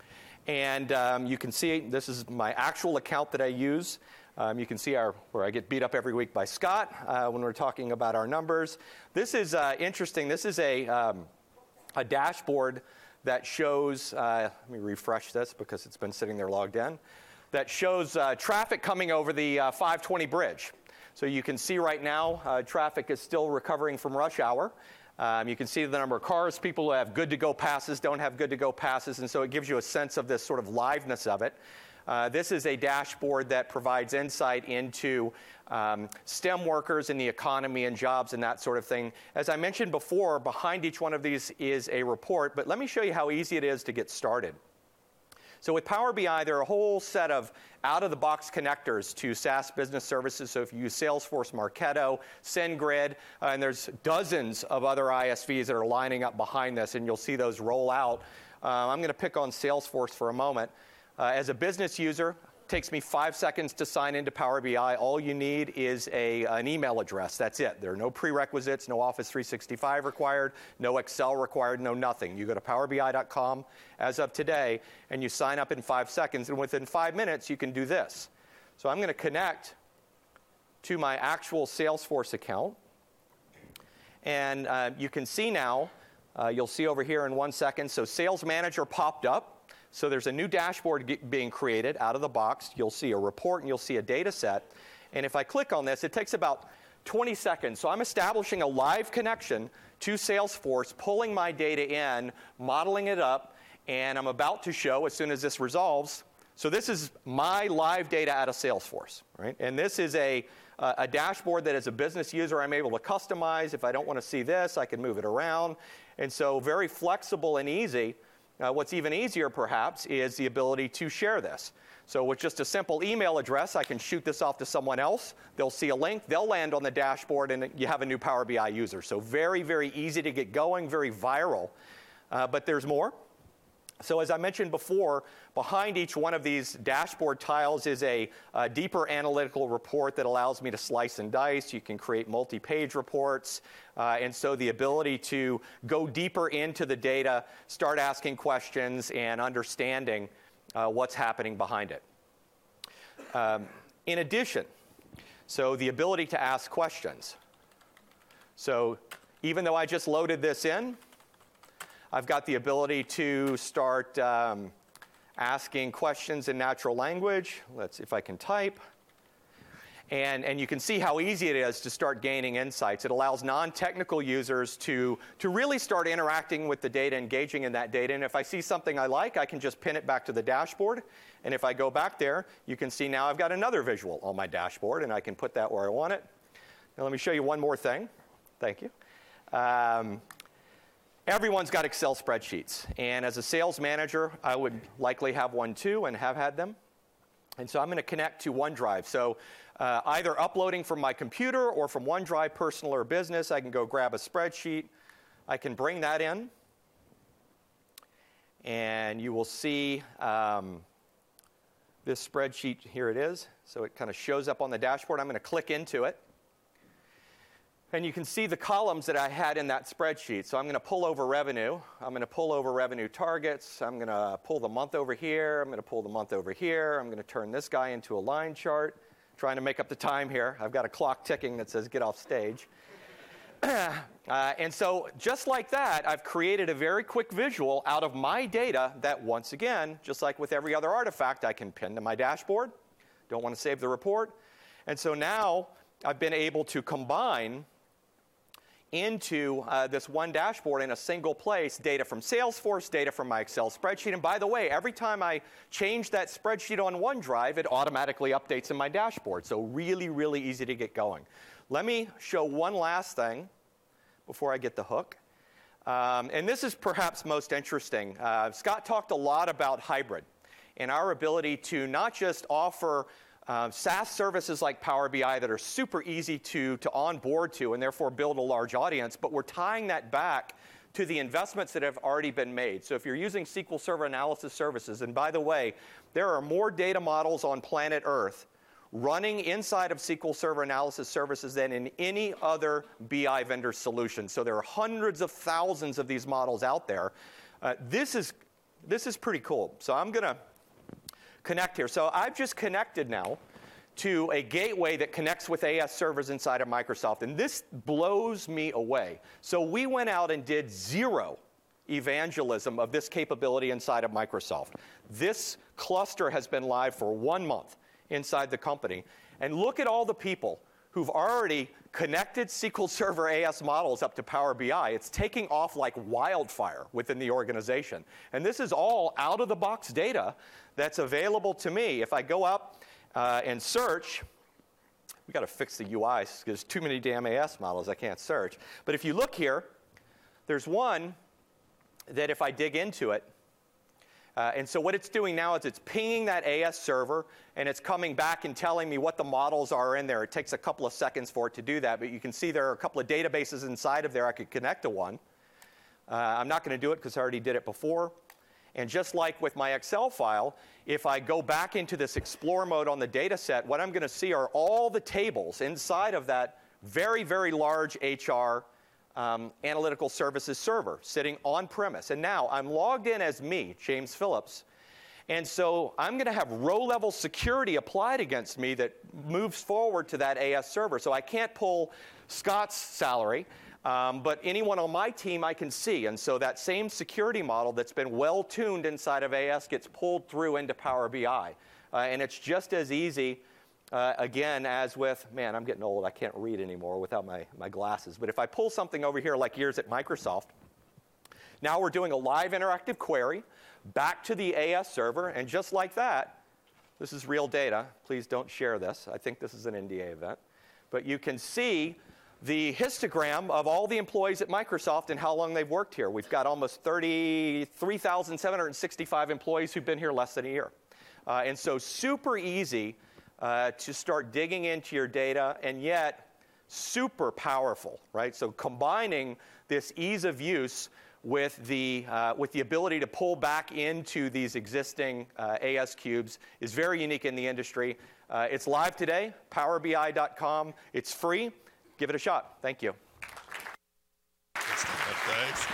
And um, you can see this is my actual account that I use. Um, you can see our, where I get beat up every week by Scott uh, when we're talking about our numbers. This is uh, interesting. This is a, um, a dashboard that shows, uh, let me refresh this because it's been sitting there logged in, that shows uh, traffic coming over the uh, five twenty bridge. So you can see right now uh, traffic is still recovering from rush hour. Um, you can see the number of cars, people who have good-to-go passes, don't have good-to-go passes, and so it gives you a sense of this sort of liveness of it. Uh, this is a dashboard that provides insight into um, STEM workers in the economy and jobs and that sort of thing. As I mentioned before, behind each one of these is a report, but let me show you how easy it is to get started. So with Power B I, there are a whole set of out-of-the-box connectors to SaaS business services. So if you use Salesforce, Marketo, SendGrid, uh, and there's dozens of other I S Vs that are lining up behind this, and you'll see those roll out. Uh, I'm going to pick on Salesforce for a moment. Uh, as a business user, it takes me five seconds to sign into Power B I. All you need is a, an email address. That's it. There are no prerequisites, no Office three sixty-five required, no Excel required, no nothing. You go to power b i dot com as of today, and you sign up in five seconds, and within five minutes, you can do this. So I'm going to connect to my actual Salesforce account, and uh, you can see now, uh, you'll see over here in one second, so Sales Manager popped up. So there's a new dashboard being created out of the box. You'll see a report and you'll see a data set. And if I click on this, it takes about twenty seconds. So I'm establishing a live connection to Salesforce, pulling my data in, modeling it up, and I'm about to show, as soon as this resolves, So this is my live data out of Salesforce, right? And this is a, uh, a dashboard that as a business user I'm able to customize. If I don't want to see this, I can move it around. And so very flexible and easy. Uh, what's even easier, perhaps, is the ability to share this. So with just a simple email address, I can shoot this off to someone else. They'll see a link. They'll land on the dashboard, and you have a new Power B I user. So very, very easy to get going, very viral. Uh, but there's more. So as I mentioned before, behind each one of these dashboard tiles is a, a deeper analytical report that allows me to slice and dice. You can create multi-page reports. Uh, and so the ability to go deeper into the data, start asking questions, and understanding uh, what's happening behind it. Um, in addition, so the ability to ask questions. So even though I just loaded this in, I've got the ability to start um, asking questions in natural language. Let's see if I can type. And, and you can see how easy it is to start gaining insights. It allows non-technical users to, to really start interacting with the data, engaging in that data. And if I see something I like, I can just pin it back to the dashboard. And if I go back there, you can see now I've got another visual on my dashboard, and I can put that where I want it. Now let me show you one more thing. Thank you. Um, Everyone's got Excel spreadsheets, and as a sales manager, I would likely have one too and have had them. And so I'm going to connect to OneDrive. So uh, either uploading from my computer or from OneDrive, personal or business, I can go grab a spreadsheet. I can bring that in, and you will see um, this spreadsheet. Here it is. So it kind of shows up on the dashboard. I'm going to click into it. And you can see the columns that I had in that spreadsheet. So I'm going to pull over revenue. I'm going to pull over revenue targets. I'm going to pull the month over here. I'm going to pull the month over here. I'm going to turn this guy into a line chart. Trying to make up the time here. I've got a clock ticking that says get off stage. uh, and so just like that, I've created a very quick visual out of my data that, once again, just like with every other artifact, I can pin to my dashboard. Don't want to save the report. And so now I've been able to combine into uh, this one dashboard in a single place, data from Salesforce, data from my Excel spreadsheet. And by the way, every time I change that spreadsheet on OneDrive, it automatically updates in my dashboard. So really, really easy to get going. Let me show one last thing before I get the hook. Um, and this is perhaps most interesting. Uh, Scott talked a lot about hybrid and our ability to not just offer Uh, SaaS services like Power B I that are super easy to, to onboard to and therefore build a large audience, but we're tying that back to the investments that have already been made. So if you're using S Q L Server Analysis Services, and by the way, there are more data models on planet Earth running inside of S Q L Server Analysis Services than in any other B I vendor solution. So there are hundreds of thousands of these models out there. Uh, this is, this is pretty cool. So I'm going to connect here. So I've just connected now to a gateway that connects with A S servers inside of Microsoft, and this blows me away. So we went out and did zero evangelism of this capability inside of Microsoft. This cluster has been live for one month inside the company, and look at all the people who've already connected S Q L Server A S models up to Power B I. It's taking off like wildfire within the organization. And this is all out-of-the-box data that's available to me. If I go up uh, and search, we got to fix the U I because there's too many damn A S models I can't search. But if you look here, there's one that if I dig into it, Uh, and so what it's doing now is it's pinging that A S server, and it's coming back and telling me what the models are in there. It takes a couple of seconds for it to do that, but you can see there are a couple of databases inside of there I could connect to one. Uh, I'm not going to do it because I already did it before. And just like with my Excel file, if I go back into this Explore mode on the data set, what I'm going to see are all the tables inside of that very, very large H R Um, analytical services server sitting on premise. And now I'm logged in as me, James Phillips. And so I'm going to have row-level security applied against me that moves forward to that A S server. So I can't pull Scott's salary, um, but anyone on my team I can see. And so that same security model that's been well-tuned inside of A S gets pulled through into Power B I. Uh, and it's just as easy Uh, again, as with, man, I'm getting old. I can't read anymore without my, my glasses. But if I pull something over here like years at Microsoft, now we're doing a live interactive query back to the A S server. And just like that, This is real data. Please don't share this. I think this is an N D A event. But you can see the histogram of all the employees at Microsoft and how long they've worked here. We've got almost thirty-three thousand seven hundred sixty-five employees who've been here less than a year. Uh, and so super easy uh, to start digging into your data, and yet super powerful, right? So combining this ease of use with the, uh, with the ability to pull back into these existing uh, A S cubes is very unique in the industry. Uh, it's live today, power B I dot com. It's free. Give it a shot. Thank you. Thanks.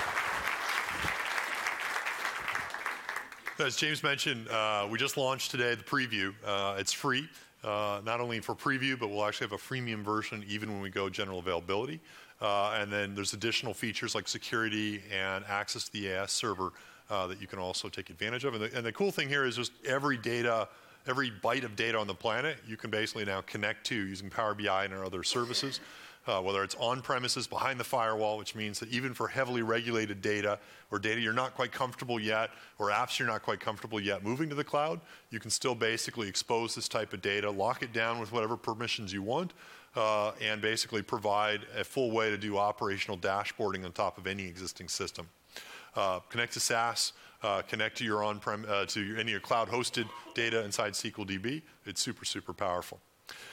As James mentioned, uh, we just launched today the preview. Uh, it's free, uh, not only for preview, but we'll actually have a freemium version even when we go general availability. Uh, and then there's additional features like security and access to the A S server uh, that you can also take advantage of. And the, and the cool thing here is just every data, every byte of data on the planet, you can basically now connect to using Power B I and our other services. Uh, whether it's on-premises, behind the firewall, which means that even for heavily regulated data or data you're not quite comfortable yet or apps you're not quite comfortable yet moving to the cloud, you can still basically expose this type of data, lock it down with whatever permissions you want, uh, and basically provide a full way to do operational dashboarding on top of any existing system. Uh, connect to SaaS, uh, connect to your on-prem, uh, to your, any of your cloud-hosted data inside S Q L D B. It's super, super powerful.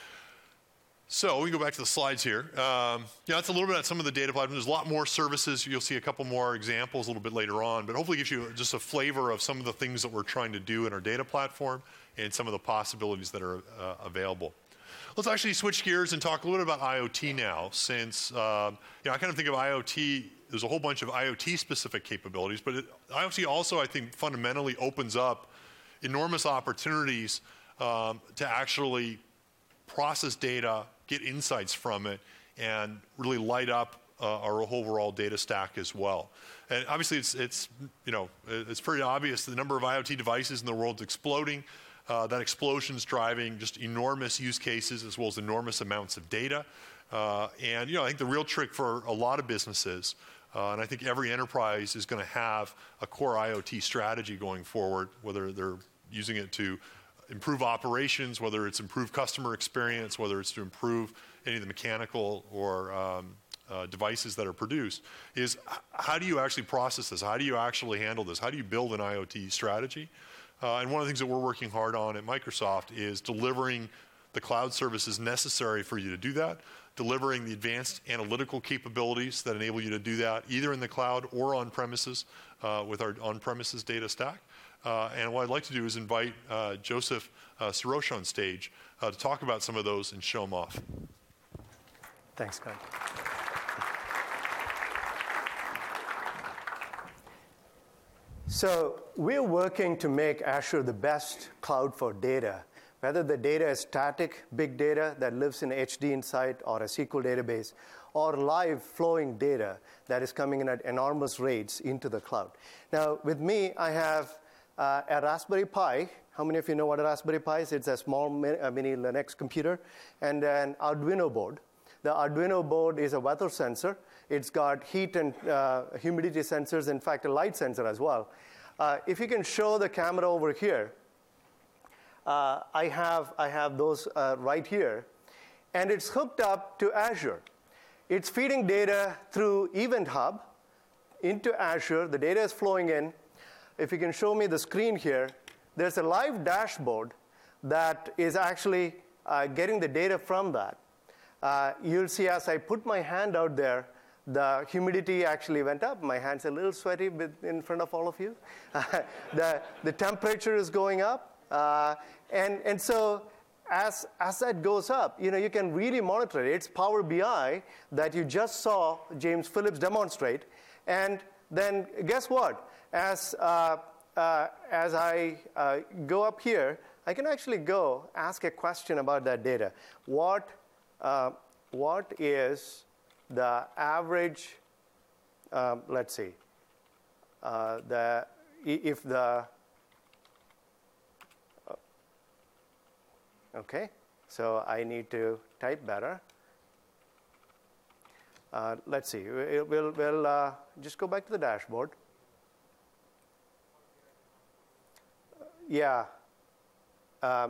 So we can go back to the slides here. Um, yeah, that's a little bit about some of the data platforms. There's a lot more services. You'll see a couple more examples a little bit later on, but hopefully gives you just a flavor of some of the things that we're trying to do in our data platform and some of the possibilities that are uh, available. Let's actually switch gears and talk a little bit about IoT now, since um, you know, I kind of think of IoT, there's a whole bunch of IoT-specific capabilities, but it, IoT also, I think, fundamentally opens up enormous opportunities um, to actually process data, get insights from it, and really light up uh, our overall data stack as well. And obviously, it's, it's, you know, it's pretty obvious the number of IoT devices in the world is exploding. Uh, that explosion is driving just enormous use cases as well as enormous amounts of data. Uh, and, you know, I think the real trick for a lot of businesses, uh, and I think every enterprise is going to have a core IoT strategy going forward, whether they're using it to improve operations, whether it's improve customer experience, whether it's to improve any of the mechanical or um, uh, devices that are produced, is how do you actually process this? How do you actually handle this? How do you build an IoT strategy? Uh, and one of the things that we're working hard on at Microsoft is delivering the cloud services necessary for you to do that, delivering the advanced analytical capabilities that enable you to do that either in the cloud or on premises uh, with our on-premises data stack. Uh, and what I'd like to do is invite uh, Joseph uh, Sirosh on stage uh, to talk about some of those and show them off. Thanks, Scott. So we're working to make Azure the best cloud for data, whether the data is static, big data that lives in H D Insight or a S Q L database, or live flowing data that is coming in at enormous rates into the cloud. Now, with me, I have Uh, a Raspberry Pi. How many of you know what a Raspberry Pi is? It's a small mini, uh, mini Linux computer, and an Arduino board. The Arduino board is a weather sensor. It's got heat and uh, humidity sensors, in fact, a light sensor as well. Uh, if you can show the camera over here, uh, I have I have those uh, right here, and it's hooked up to Azure. It's feeding data through Event Hub into Azure. The data is flowing in. If you can show me the screen here, there's a live dashboard that is actually uh, getting the data from that. Uh, you'll see as I put my hand out there, the humidity actually went up. My hand's a little sweaty in front of all of you. the, the temperature is going up. Uh, and, and so as, as that goes up, you know, you can really monitor it. It's Power B I that you just saw James Phillips demonstrate. And then guess what? As, uh, uh, as I uh, go up here, I can actually go ask a question about that data. What, uh, what is the average, um, let's see, uh, the, if the, uh, okay, so I need to type better. Uh, let's see, we'll, we'll uh, just go back to the dashboard. Yeah. um,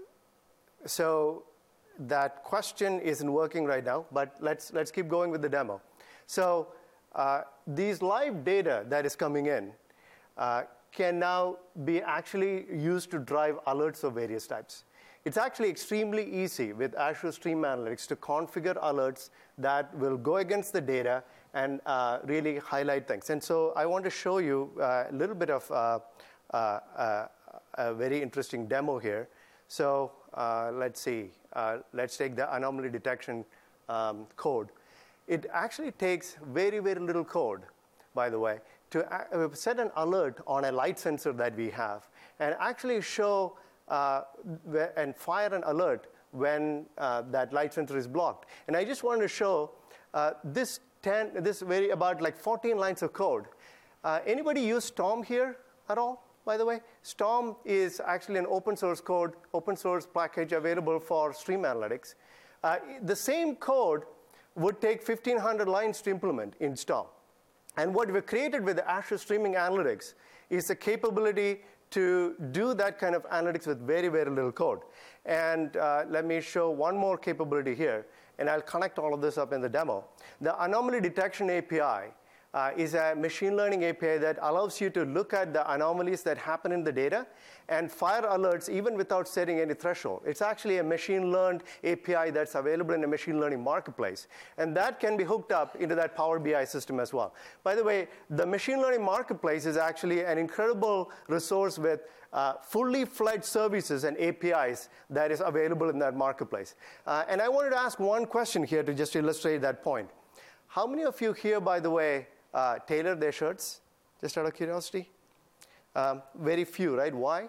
so that question isn't working right now, but let's, let's keep going with the demo. So uh, these live data that is coming in uh, can now be actually used to drive alerts of various types. It's actually extremely easy with Azure Stream Analytics to configure alerts that will go against the data and uh, really highlight things. And so I want to show you uh, a little bit of uh, uh, uh, a very interesting demo here. So uh, let's see. Uh, let's take the anomaly detection um, code. It actually takes very, very little code, by the way, to uh, set an alert on a light sensor that we have and actually show uh, and fire an alert when uh, that light sensor is blocked. And I just wanted to show uh, this ten, this very about like fourteen lines of code. Uh, anybody use Storm here at all? By the way, Storm is actually an open source code, open source package available for Stream Analytics. Uh, the same code would take fifteen hundred lines to implement in Storm. And what we've created with the Azure Streaming Analytics is the capability to do that kind of analytics with very, very little code. And uh, let me show one more capability here, and I'll connect all of this up in the demo. The Anomaly Detection A P I Uh, is a machine learning A P I that allows you to look at the anomalies that happen in the data and fire alerts even without setting any threshold. It's actually a machine learned A P I that's available in a machine learning marketplace. And that can be hooked up into that Power B I system as well. By the way, the machine learning marketplace is actually an incredible resource with uh, fully fledged services and A P Is that is available in that marketplace. Uh, and I wanted to ask one question here to just illustrate that point. How many of you here, by the way, Uh, tailor their shirts, just out of curiosity? Um, very few, right? Why?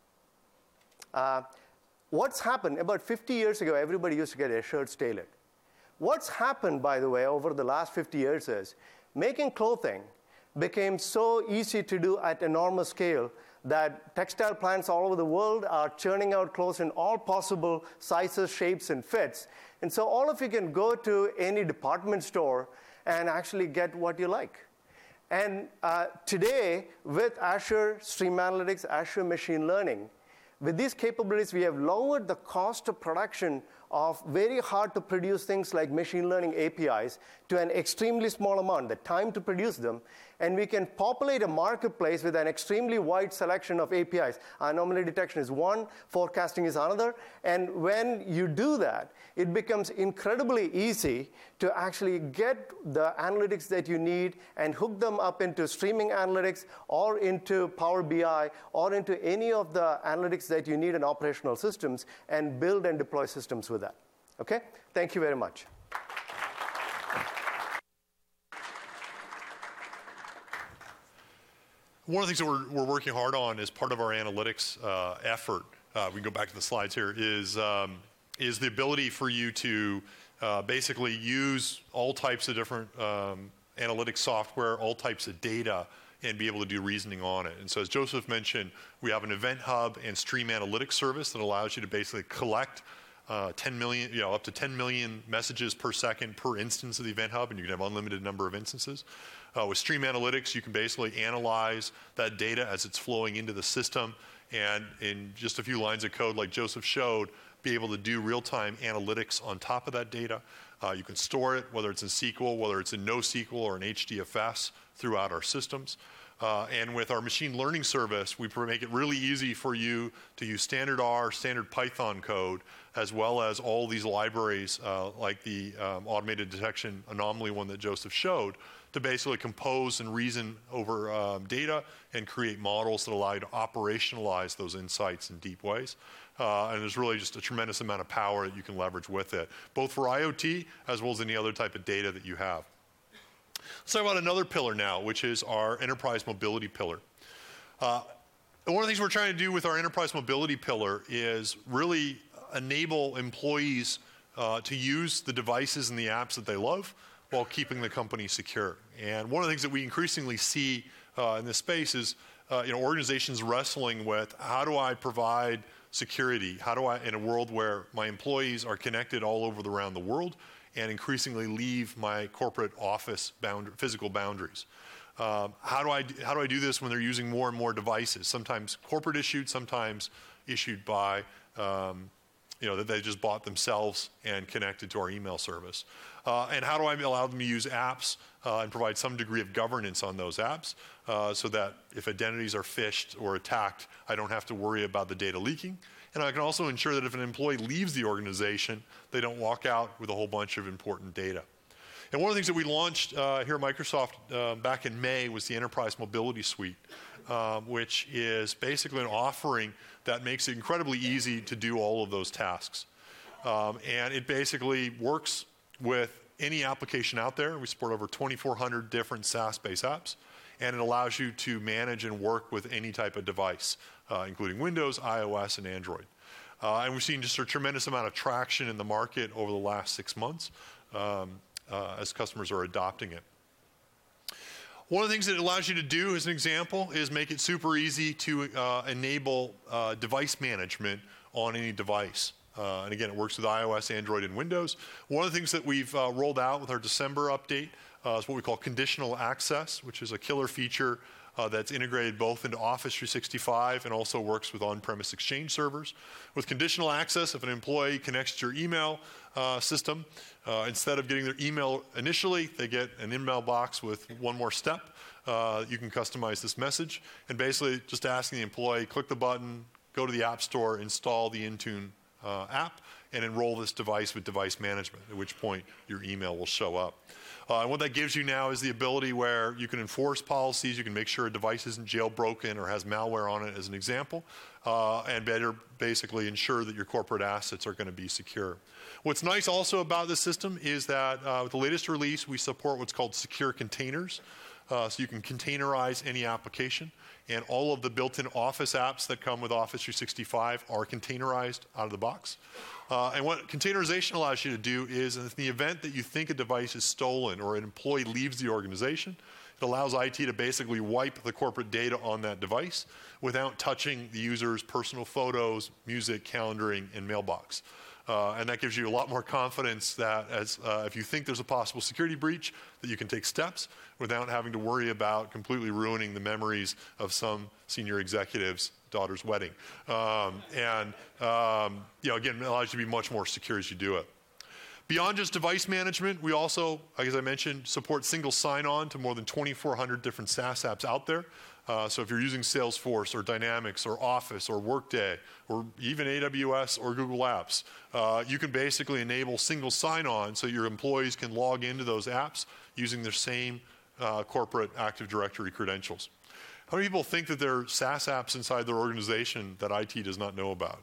Uh, what's happened? About fifty years ago, everybody used to get their shirts tailored. What's happened, by the way, over the last fifty years is making clothing became so easy to do at enormous scale that textile plants all over the world are churning out clothes in all possible sizes, shapes, and fits. And so all of you can go to any department store and actually get what you like. And uh, today, with Azure Stream Analytics, Azure Machine Learning, with these capabilities, we have lowered the cost of production of very hard to produce things like machine learning A P Is to an extremely small amount, the time to produce them, and we can populate a marketplace with an extremely wide selection of A P Is. Anomaly detection is one, forecasting is another, and when you do that, it becomes incredibly easy to actually get the analytics that you need and hook them up into streaming analytics or into Power B I or into any of the analytics that you need in operational systems and build and deploy systems with that. Okay? Thank you very much. One of the things that we're, we're working hard on as part of our analytics uh, effort, uh, we can go back to the slides here, is, um, is the ability for you to uh, basically use all types of different um, analytics software, all types of data, and be able to do reasoning on it. And so as Joseph mentioned, we have an Event Hub and Stream Analytics service that allows you to basically collect uh, ten million, you know, up to ten million messages per second per instance of the Event Hub, and you can have unlimited number of instances. Uh, with Stream Analytics, you can basically analyze that data as it's flowing into the system, and in just a few lines of code, like Joseph showed, be able to do real-time analytics on top of that data. Uh, you can store it, whether it's in S Q L, whether it's in NoSQL or in H D F S, throughout our systems. Uh, and with our machine learning service, we make it really easy for you to use standard R, standard Python code, as well as all these libraries uh, like the um, automated detection anomaly one that Joseph showed, to basically compose and reason over um, data and create models that allow you to operationalize those insights in deep ways. Uh, and there's really just a tremendous amount of power that you can leverage with it, both for IoT as well as any other type of data that you have. Let's talk about another pillar now, which is our enterprise mobility pillar. Uh, one of the things we're trying to do with our enterprise mobility pillar is really enable employees uh, to use the devices and the apps that they love while keeping the company secure. And one of the things that we increasingly see uh, in this space is uh, you know, organizations wrestling with, how do I provide security? How do I, in a world where my employees are connected all over the, around the world and increasingly leave my corporate office bound, physical boundaries? Um, how do I how do I do this when they're using more and more devices? Sometimes corporate issued, sometimes issued by um, you know that they just bought themselves and connected to our email service. Uh, and how do I allow them to use apps uh, and provide some degree of governance on those apps uh, so that if identities are phished or attacked, I don't have to worry about the data leaking. And I can also ensure that if an employee leaves the organization, they don't walk out with a whole bunch of important data. And one of the things that we launched uh, here at Microsoft uh, back in May was the Enterprise Mobility Suite, um, which is basically an offering that makes it incredibly easy to do all of those tasks. Um, and it basically works with any application out there. We support over twenty-four hundred different SaaS-based apps, and it allows you to manage and work with any type of device, uh, including Windows, iOS, and Android. Uh, and we've seen just a tremendous amount of traction in the market over the last six months um, uh, as customers are adopting it. One of the things that it allows you to do, as an example, is make it super easy to uh, enable uh, device management on any device. Uh, and again, it works with iOS, Android, and Windows. One of the things that we've uh, rolled out with our December update uh, is what we call conditional access, which is a killer feature uh, that's integrated both into Office three sixty-five and also works with on-premise Exchange servers. With conditional access, if an employee connects to your email uh, system, uh, instead of getting their email initially, they get an email box with one more step. Uh, you can customize this message, and basically just asking the employee, click the button, go to the App Store, install the Intune Uh, app, and enroll this device with device management, at which point your email will show up. Uh, and what that gives you now is the ability where you can enforce policies, you can make sure a device isn't jailbroken or has malware on it, as an example, uh, and better basically ensure that your corporate assets are going to be secure. What's nice also about this system is that uh, with the latest release, we support what's called secure containers. Uh, so you can containerize any application, and all of the built-in Office apps that come with Office three sixty-five are containerized out of the box. Uh, and what containerization allows you to do is, in the event that you think a device is stolen or an employee leaves the organization, it allows I T to basically wipe the corporate data on that device without touching the user's personal photos, music, calendaring, and mailbox. Uh, and that gives you a lot more confidence that as, uh, if you think there's a possible security breach, that you can take steps without having to worry about completely ruining the memories of some senior executive's daughter's wedding. Um, and um, you know, again, it allows you to be much more secure as you do it. Beyond just device management, we also, as I mentioned, support single sign-on to more than twenty-four hundred different SaaS apps out there. Uh, so if you're using Salesforce or Dynamics or Office or Workday or even A W S or Google Apps, uh, you can basically enable single sign-on so your employees can log into those apps using their same uh, corporate Active Directory credentials. How many people think that there are SaaS apps inside their organization that I T does not know about?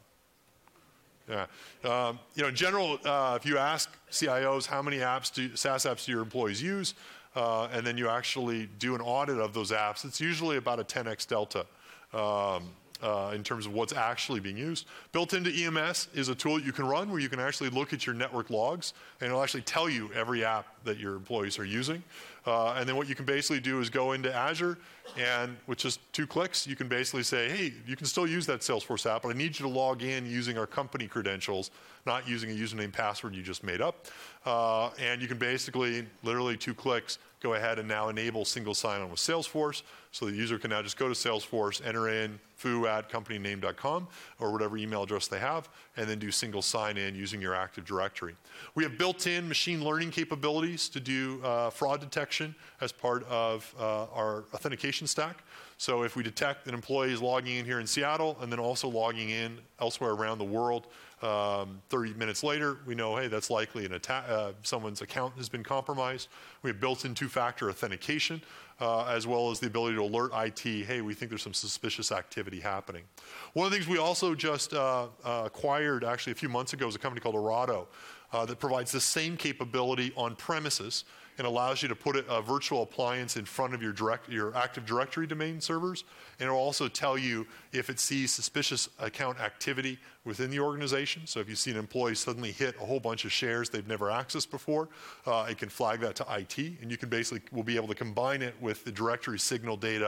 Yeah. Um, you know, in general, uh, if you ask C I Os how many apps do, SaaS apps do your employees use, uh, and then you actually do an audit of those apps, it's usually about a ten X delta um, uh, in terms of what's actually being used. Built into E M S is a tool that you can run where you can actually look at your network logs, and it'll actually tell you every app that your employees are using. Uh, and then what you can basically do is go into Azure, and with just two clicks, you can basically say, hey, you can still use that Salesforce app, but I need you to log in using our company credentials, not using a username password you just made up. Uh, and you can basically, literally two clicks, go ahead and now enable single sign-on with Salesforce, so the user can now just go to Salesforce, enter in foo at company name dot com or whatever email address they have, and then do single sign-in using your Active Directory. We have built-in machine learning capabilities to do uh, fraud detection as part of uh, our authentication stack. So if we detect an employee is logging in here in Seattle and then also logging in elsewhere around the world, um, thirty minutes later, we know, hey, that's likely an attack, uh, someone's account has been compromised. We have built-in two-factor authentication, uh, as well as the ability to alert I T, hey, we think there's some suspicious activity happening. One of the things we also just uh, uh, acquired actually a few months ago is a company called Arado uh, that provides the same capability on premises and allows you to put a virtual appliance in front of your, direct, your Active Directory domain servers, and it will also tell you if it sees suspicious account activity within the organization. So if you see an employee suddenly hit a whole bunch of shares they've never accessed before, uh, it can flag that to I T, and you can basically will be able to combine it with the directory signal data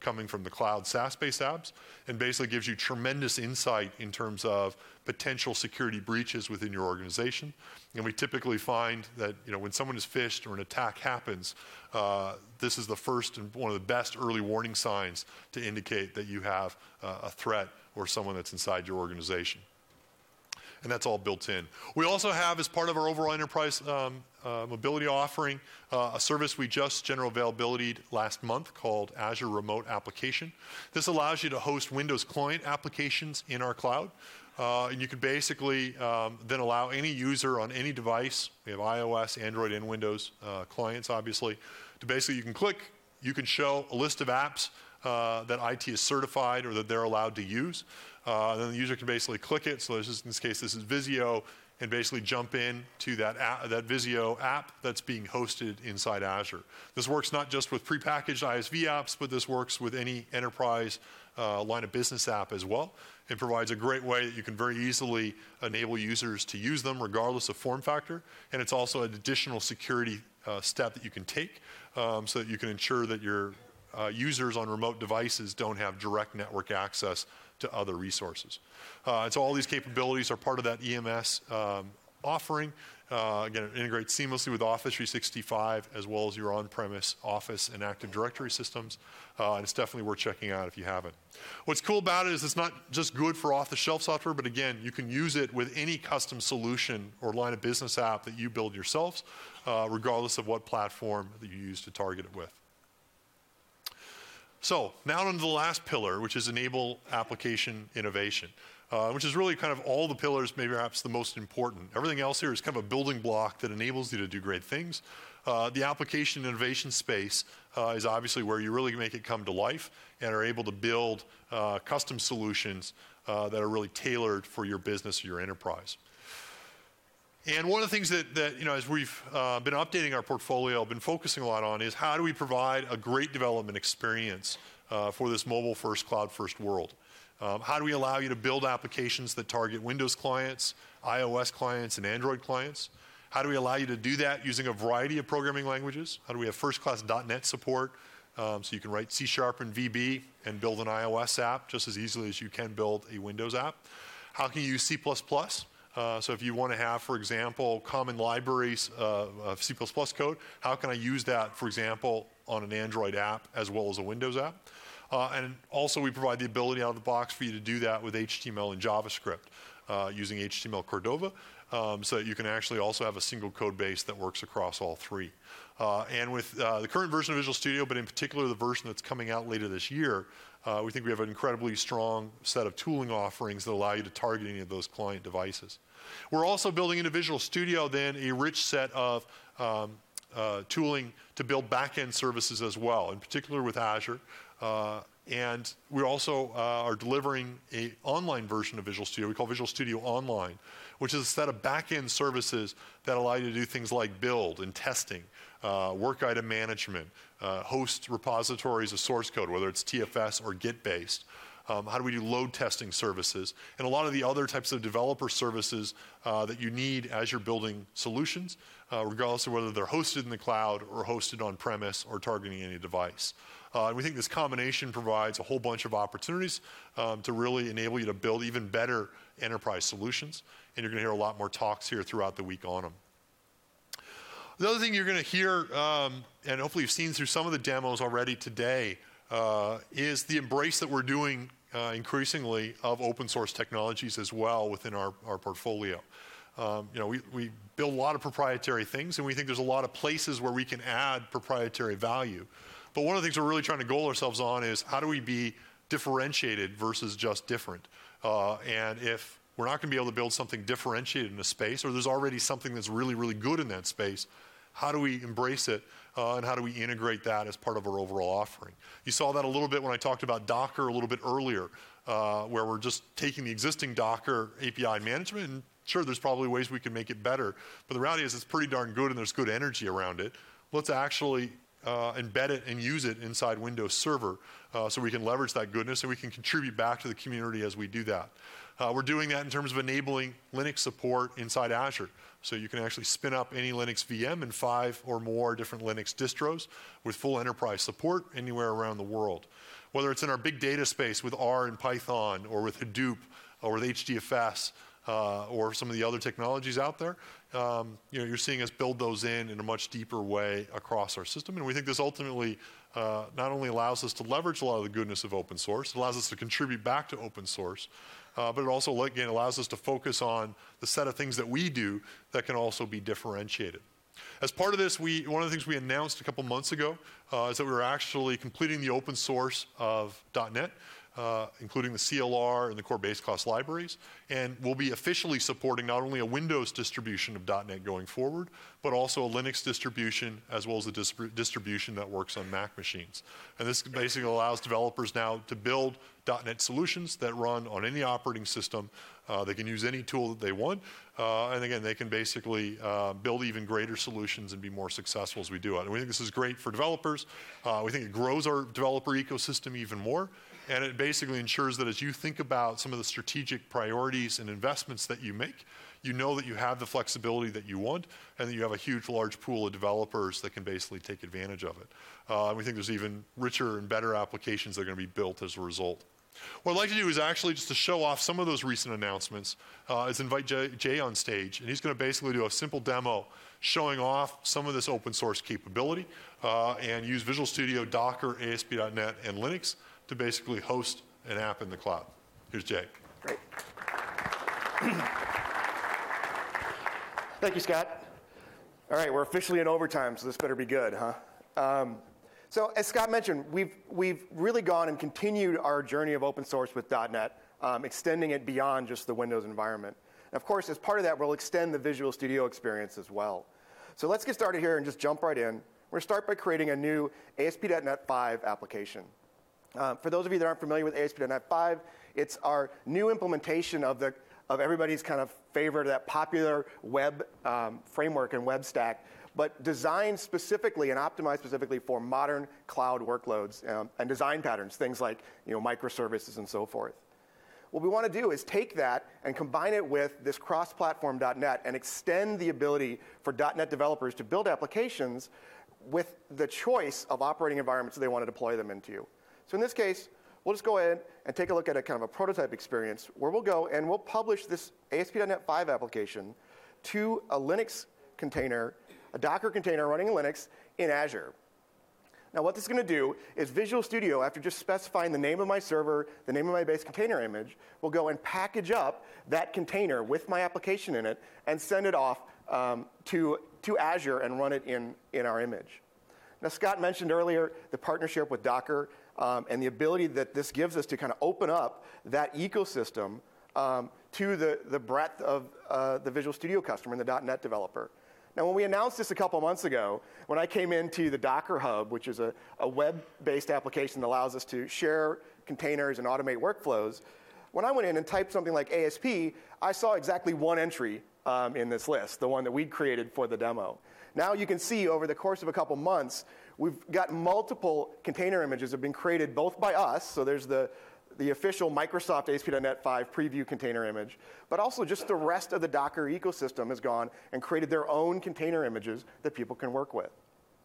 coming from the cloud SaaS-based apps, and basically gives you tremendous insight in terms of potential security breaches within your organization. And we typically find that, you know, when someone is phished or an attack happens, uh, this is the first and one of the best early warning signs to indicate that you have uh, a threat or someone that's inside your organization. And that's all built in. We also have, as part of our overall enterprise um, uh, mobility offering, uh, a service we just general availability'd last month called Azure Remote Application. This allows you to host Windows client applications in our cloud. Uh, and you can basically um, then allow any user on any device, we have iOS, Android, and Windows uh, clients, obviously, to basically, you can click, you can show a list of apps uh, that I T is certified or that they're allowed to use. Uh, then the user can basically click it. So this is, in this case, this is Visio, and basically jump in to that, app, that Visio app that's being hosted inside Azure. This works not just with prepackaged I S V apps, but this works with any enterprise uh, line of business app as well. It provides a great way that you can very easily enable users to use them regardless of form factor. And it's also an additional security uh, step that you can take um, so that you can ensure that your uh, users on remote devices don't have direct network access to other resources. Uh, and so all these capabilities are part of that E M S um, offering. Uh, again, it integrates seamlessly with Office three sixty-five as well as your on-premise Office and Active Directory systems. Uh, and it's definitely worth checking out if you haven't. What's cool about it is it's not just good for off-the-shelf software, but again, you can use it with any custom solution or line of business app that you build yourselves, uh, regardless of what platform that you use to target it with. So now on to the last pillar, which is enable application innovation, uh, which is really kind of all the pillars, maybe perhaps the most important. Everything else here is kind of a building block that enables you to do great things. Uh, the application innovation space uh, is obviously where you really make it come to life and are able to build uh, custom solutions uh, that are really tailored for your business or your enterprise. And one of the things that, that you know, as we've uh, been updating our portfolio, been focusing a lot on is how do we provide a great development experience uh, for this mobile-first, cloud-first world? Um, how do we allow you to build applications that target Windows clients, iOS clients, and Android clients? How do we allow you to do that using a variety of programming languages? How do we have first-class dot net support um, so you can write C Sharp and V B and build an iOS app just as easily as you can build a Windows app? How can you use C plus plus? Uh, so if you want to have, for example, common libraries uh, of C plus plus code, how can I use that, for example, on an Android app as well as a Windows app? Uh, and also we provide the ability out of the box for you to do that with H T M L and JavaScript uh, using H T M L Cordova, um, so that you can actually also have a single code base that works across all three. Uh, and with uh, the current version of Visual Studio, but in particular the version that's coming out later this year, Uh, we think we have an incredibly strong set of tooling offerings that allow you to target any of those client devices. We're also building into Visual Studio then a rich set of um, uh, tooling to build back-end services as well, in particular with Azure. Uh, and we also uh, are delivering an online version of Visual Studio we call Visual Studio Online, which is a set of back-end services that allow you to do things like build and testing, uh, work item management, uh, host repositories of source code, whether it's T F S or Git-based. Um, how do we do load testing services, and a lot of the other types of developer services uh, that you need as you're building solutions, uh, regardless of whether they're hosted in the cloud or hosted on-premise or targeting any device. Uh, and we think this combination provides a whole bunch of opportunities um, to really enable you to build even better enterprise solutions, and you're going to hear a lot more talks here throughout the week on them. The other thing you're going to hear, um, and hopefully you've seen through some of the demos already today, Uh, is the embrace that we're doing uh, increasingly of open source technologies as well within our, our portfolio. Um, you know, we, we build a lot of proprietary things, and we think there's a lot of places where we can add proprietary value. But one of the things we're really trying to goal ourselves on is how do we be differentiated versus just different? Uh, and if we're not going to be able to build something differentiated in a space, or there's already something that's really, really good in that space, how do we embrace it, uh, and how do we integrate that as part of our overall offering? You saw that a little bit when I talked about Docker a little bit earlier, uh, where we're just taking the existing Docker A P I management, and sure, there's probably ways we can make it better, but the reality is it's pretty darn good and there's good energy around it. Let's actually uh, embed it and use it inside Windows Server uh, so we can leverage that goodness and we can contribute back to the community as we do that. Uh, we're doing that in terms of enabling Linux support inside Azure. So you can actually spin up any Linux V M in five or more different Linux distros with full enterprise support anywhere around the world. whether it's in our big data space with R and Python, or with Hadoop, or with H D F S, uh, or some of the other technologies out there. Um, you know, you're seeing us build those in in a much deeper way across our system, and we think this ultimately uh, not only allows us to leverage a lot of the goodness of open source, it allows us to contribute back to open source, uh, but it also, again, allows us to focus on the set of things that we do that can also be differentiated. As part of this, we, one of the things we announced a couple months ago uh, is that we were actually completing the open source of dot net. Uh, including the C L R and the core base class libraries, and we'll be officially supporting not only a Windows distribution of dot net going forward, but also a Linux distribution, as well as a distri- distribution that works on Mac machines. And this basically allows developers now to build dot net solutions that run on any operating system. Uh, they can use any tool that they want, uh, and again, they can basically uh, build even greater solutions and be more successful as we do it. And we think this is great for developers. Uh, we think it grows our developer ecosystem even more. And it basically ensures that as you think about some of the strategic priorities and investments that you make, you know that you have the flexibility that you want, and that you have a huge, large pool of developers that can basically take advantage of it. Uh, and we think there's even richer and better applications that are going to be built as a result. What I'd like to do is actually just to show off some of those recent announcements, uh, is invite Jay, Jay on stage, and he's going to basically do a simple demo showing off some of this open source capability, uh, and use Visual Studio, Docker, A S P dot net, and Linux to basically host an app in the cloud. Here's Jay. Great. Thank you, Scott. All right, we're officially in overtime, so this better be good, huh? Um, so as Scott mentioned, we've, we've really gone and continued our journey of open source with dot net, um, extending it beyond just the Windows environment. And of course, as part of that, we'll extend the Visual Studio experience as well. So let's get started here and just jump right in. We're going to start by creating a new A S P dot net five application. Uh, for those of you that aren't familiar with A S P dot net five, it's our new implementation of, the, of everybody's kind of favorite, that popular web um, framework and web stack, but designed specifically and optimized specifically for modern cloud workloads um, and design patterns, things like you know, microservices and so forth. What we want to do is take that and combine it with this cross-platform dot net and extend the ability for dot net developers to build applications with the choice of operating environments that they want to deploy them into. So in this case, we'll just go ahead and take a look at a kind of a prototype experience where we'll go and we'll publish this A S P dot net five application to a Linux container, a Docker container running in Linux in Azure. Now what this is going to do is Visual Studio, after just specifying the name of my server, the name of my base container image, will go and package up that container with my application in it and send it off um, to, to Azure and run it in, in our image. Now Scott mentioned earlier the partnership with Docker. Um, and the ability that this gives us to kind of open up that ecosystem um, to the, the breadth of uh, the Visual Studio customer and the dot net developer. Now, when we announced this a couple months ago, when I came into the Docker Hub, which is a, a web-based application that allows us to share containers and automate workflows, when I went in and typed something like A S P, I saw exactly one entry um, in this list, the one that we'd created for the demo. Now you can see over the course of a couple months, we've got multiple container images that have been created both by us, so there's the, the official Microsoft A S P dot net five preview container image, but also just the rest of the Docker ecosystem has gone and created their own container images that people can work with.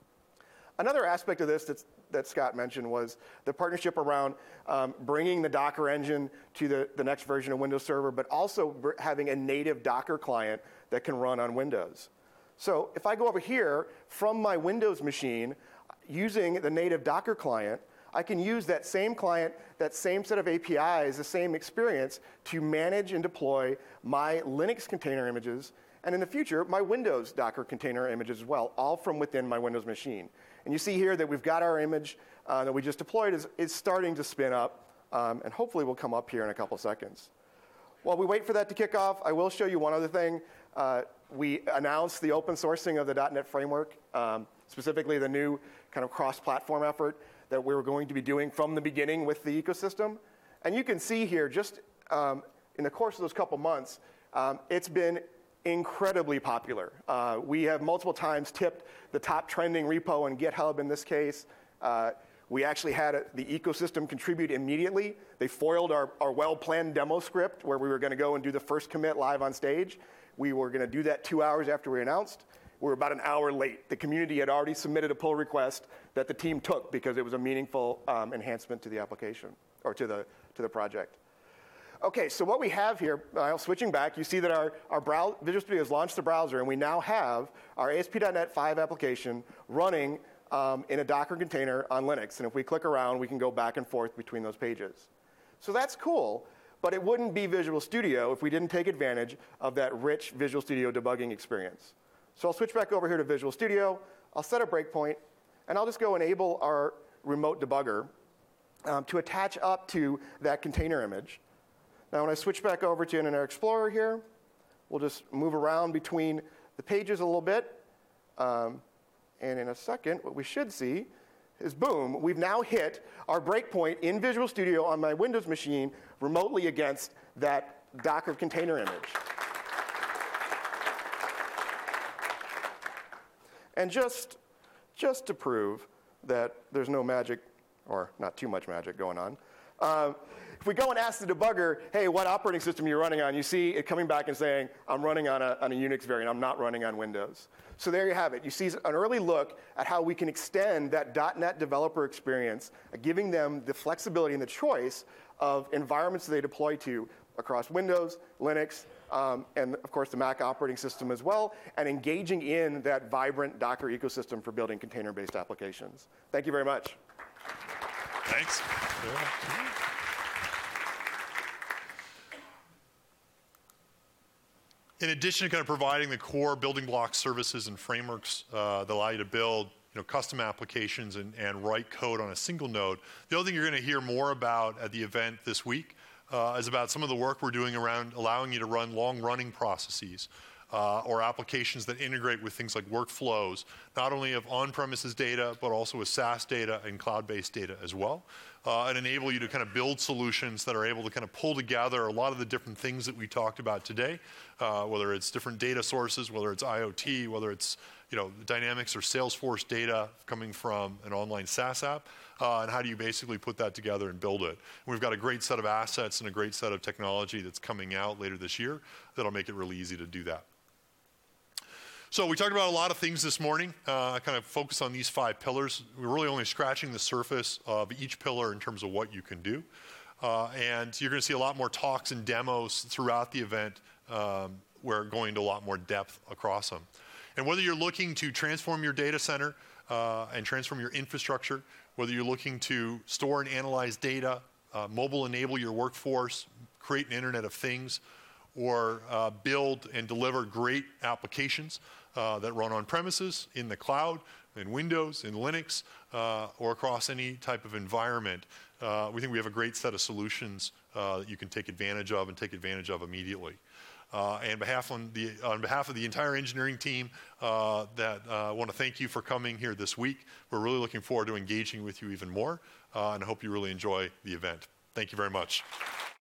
Another aspect of this that's, that Scott mentioned was the partnership around um, bringing the Docker engine to the, the next version of Windows Server, but also having a native Docker client that can run on Windows. So if I go over here from my Windows machine, using the native Docker client, I can use that same client, that same set of A P Is, the same experience to manage and deploy my Linux container images, and in the future, my Windows Docker container images as well, all from within my Windows machine. And you see here that we've got our image uh, that we just deployed is, is starting to spin up, um, and hopefully will come up here in a couple seconds. While we wait for that to kick off, I will show you one other thing. Uh, we announced the open sourcing of the dot net framework, um, specifically the new kind of cross-platform effort that we were going to be doing from the beginning with the ecosystem. And you can see here, just um, in the course of those couple months, um, it's been incredibly popular. Uh, we have multiple times tipped the top trending repo in GitHub in this case. Uh, we actually had a, the ecosystem contribute immediately. They foiled our, our well-planned demo script where we were going to go and do the first commit live on stage. We were going to do that two hours after we announced. we're about an hour late. The community had already submitted a pull request that the team took because it was a meaningful um, enhancement to the application or to the, to the project. Okay, so what we have here, uh, switching back, you see that our, our brow- Visual Studio has launched the browser, and we now have our A S P dot net five application running um, in a Docker container on Linux. And if we click around, we can go back and forth between those pages. So that's cool, but it wouldn't be Visual Studio if we didn't take advantage of that rich Visual Studio debugging experience. So I'll switch back over here to Visual Studio. I'll set a breakpoint, and I'll just go enable our remote debugger um, to attach up to that container image. Now, when I switch back over to Internet Explorer here, we'll just move around between the pages a little bit. Um, and in a second, what we should see is, boom, we've now hit our breakpoint in Visual Studio on my Windows machine remotely against that Docker container image. And just, just to prove that there's no magic, or not too much magic going on, uh, if we go and ask the debugger, hey, what operating system are you running on? You see it coming back and saying, I'm running on a, on a Unix variant. I'm not running on Windows. So there you have it. You see an early look at how we can extend that .NET developer experience, giving them the flexibility and the choice of environments that they deploy to across Windows, Linux, um, and of course the Mac operating system as well, and engaging in that vibrant Docker ecosystem for building container-based applications. Thank you very much. Thanks. Yeah. In addition to kind of providing the core building block services and frameworks uh, that allow you to build you know, custom applications and, and write code on a single node, the other thing you're going to hear more about at the event this week uh, is about some of the work we're doing around allowing you to run long-running processes uh, or applications that integrate with things like workflows, not only of on-premises data, but also with SaaS data and cloud-based data as well. Uh, and enable you to kind of build solutions that are able to kind of pull together a lot of the different things that we talked about today, uh, whether it's different data sources, whether it's I O T, whether it's you know Dynamics or Salesforce data coming from an online SaaS app, uh, and how do you basically put that together and build it. And we've got a great set of assets and a great set of technology that's coming out later this year that'll make it really easy to do that. So we talked about a lot of things this morning. Uh, I kind of focus on these five pillars. We're really only scratching the surface of each pillar in terms of what you can do. Uh, and you're going to see a lot more talks and demos throughout the event um, where going into a lot more depth across them. And whether you're looking to transform your data center uh, and transform your infrastructure, whether you're looking to store and analyze data, uh, mobile enable your workforce, create an Internet of Things, or uh, build and deliver great applications uh, that run on premises, in the cloud, in Windows, in Linux, uh, or across any type of environment. Uh, we think we have a great set of solutions uh, that you can take advantage of and take advantage of immediately. Uh, and behalf on, the, on behalf of the entire engineering team, uh, that uh, I want to thank you for coming here this week. We're really looking forward to engaging with you even more, uh, and I hope you really enjoy the event. Thank you very much.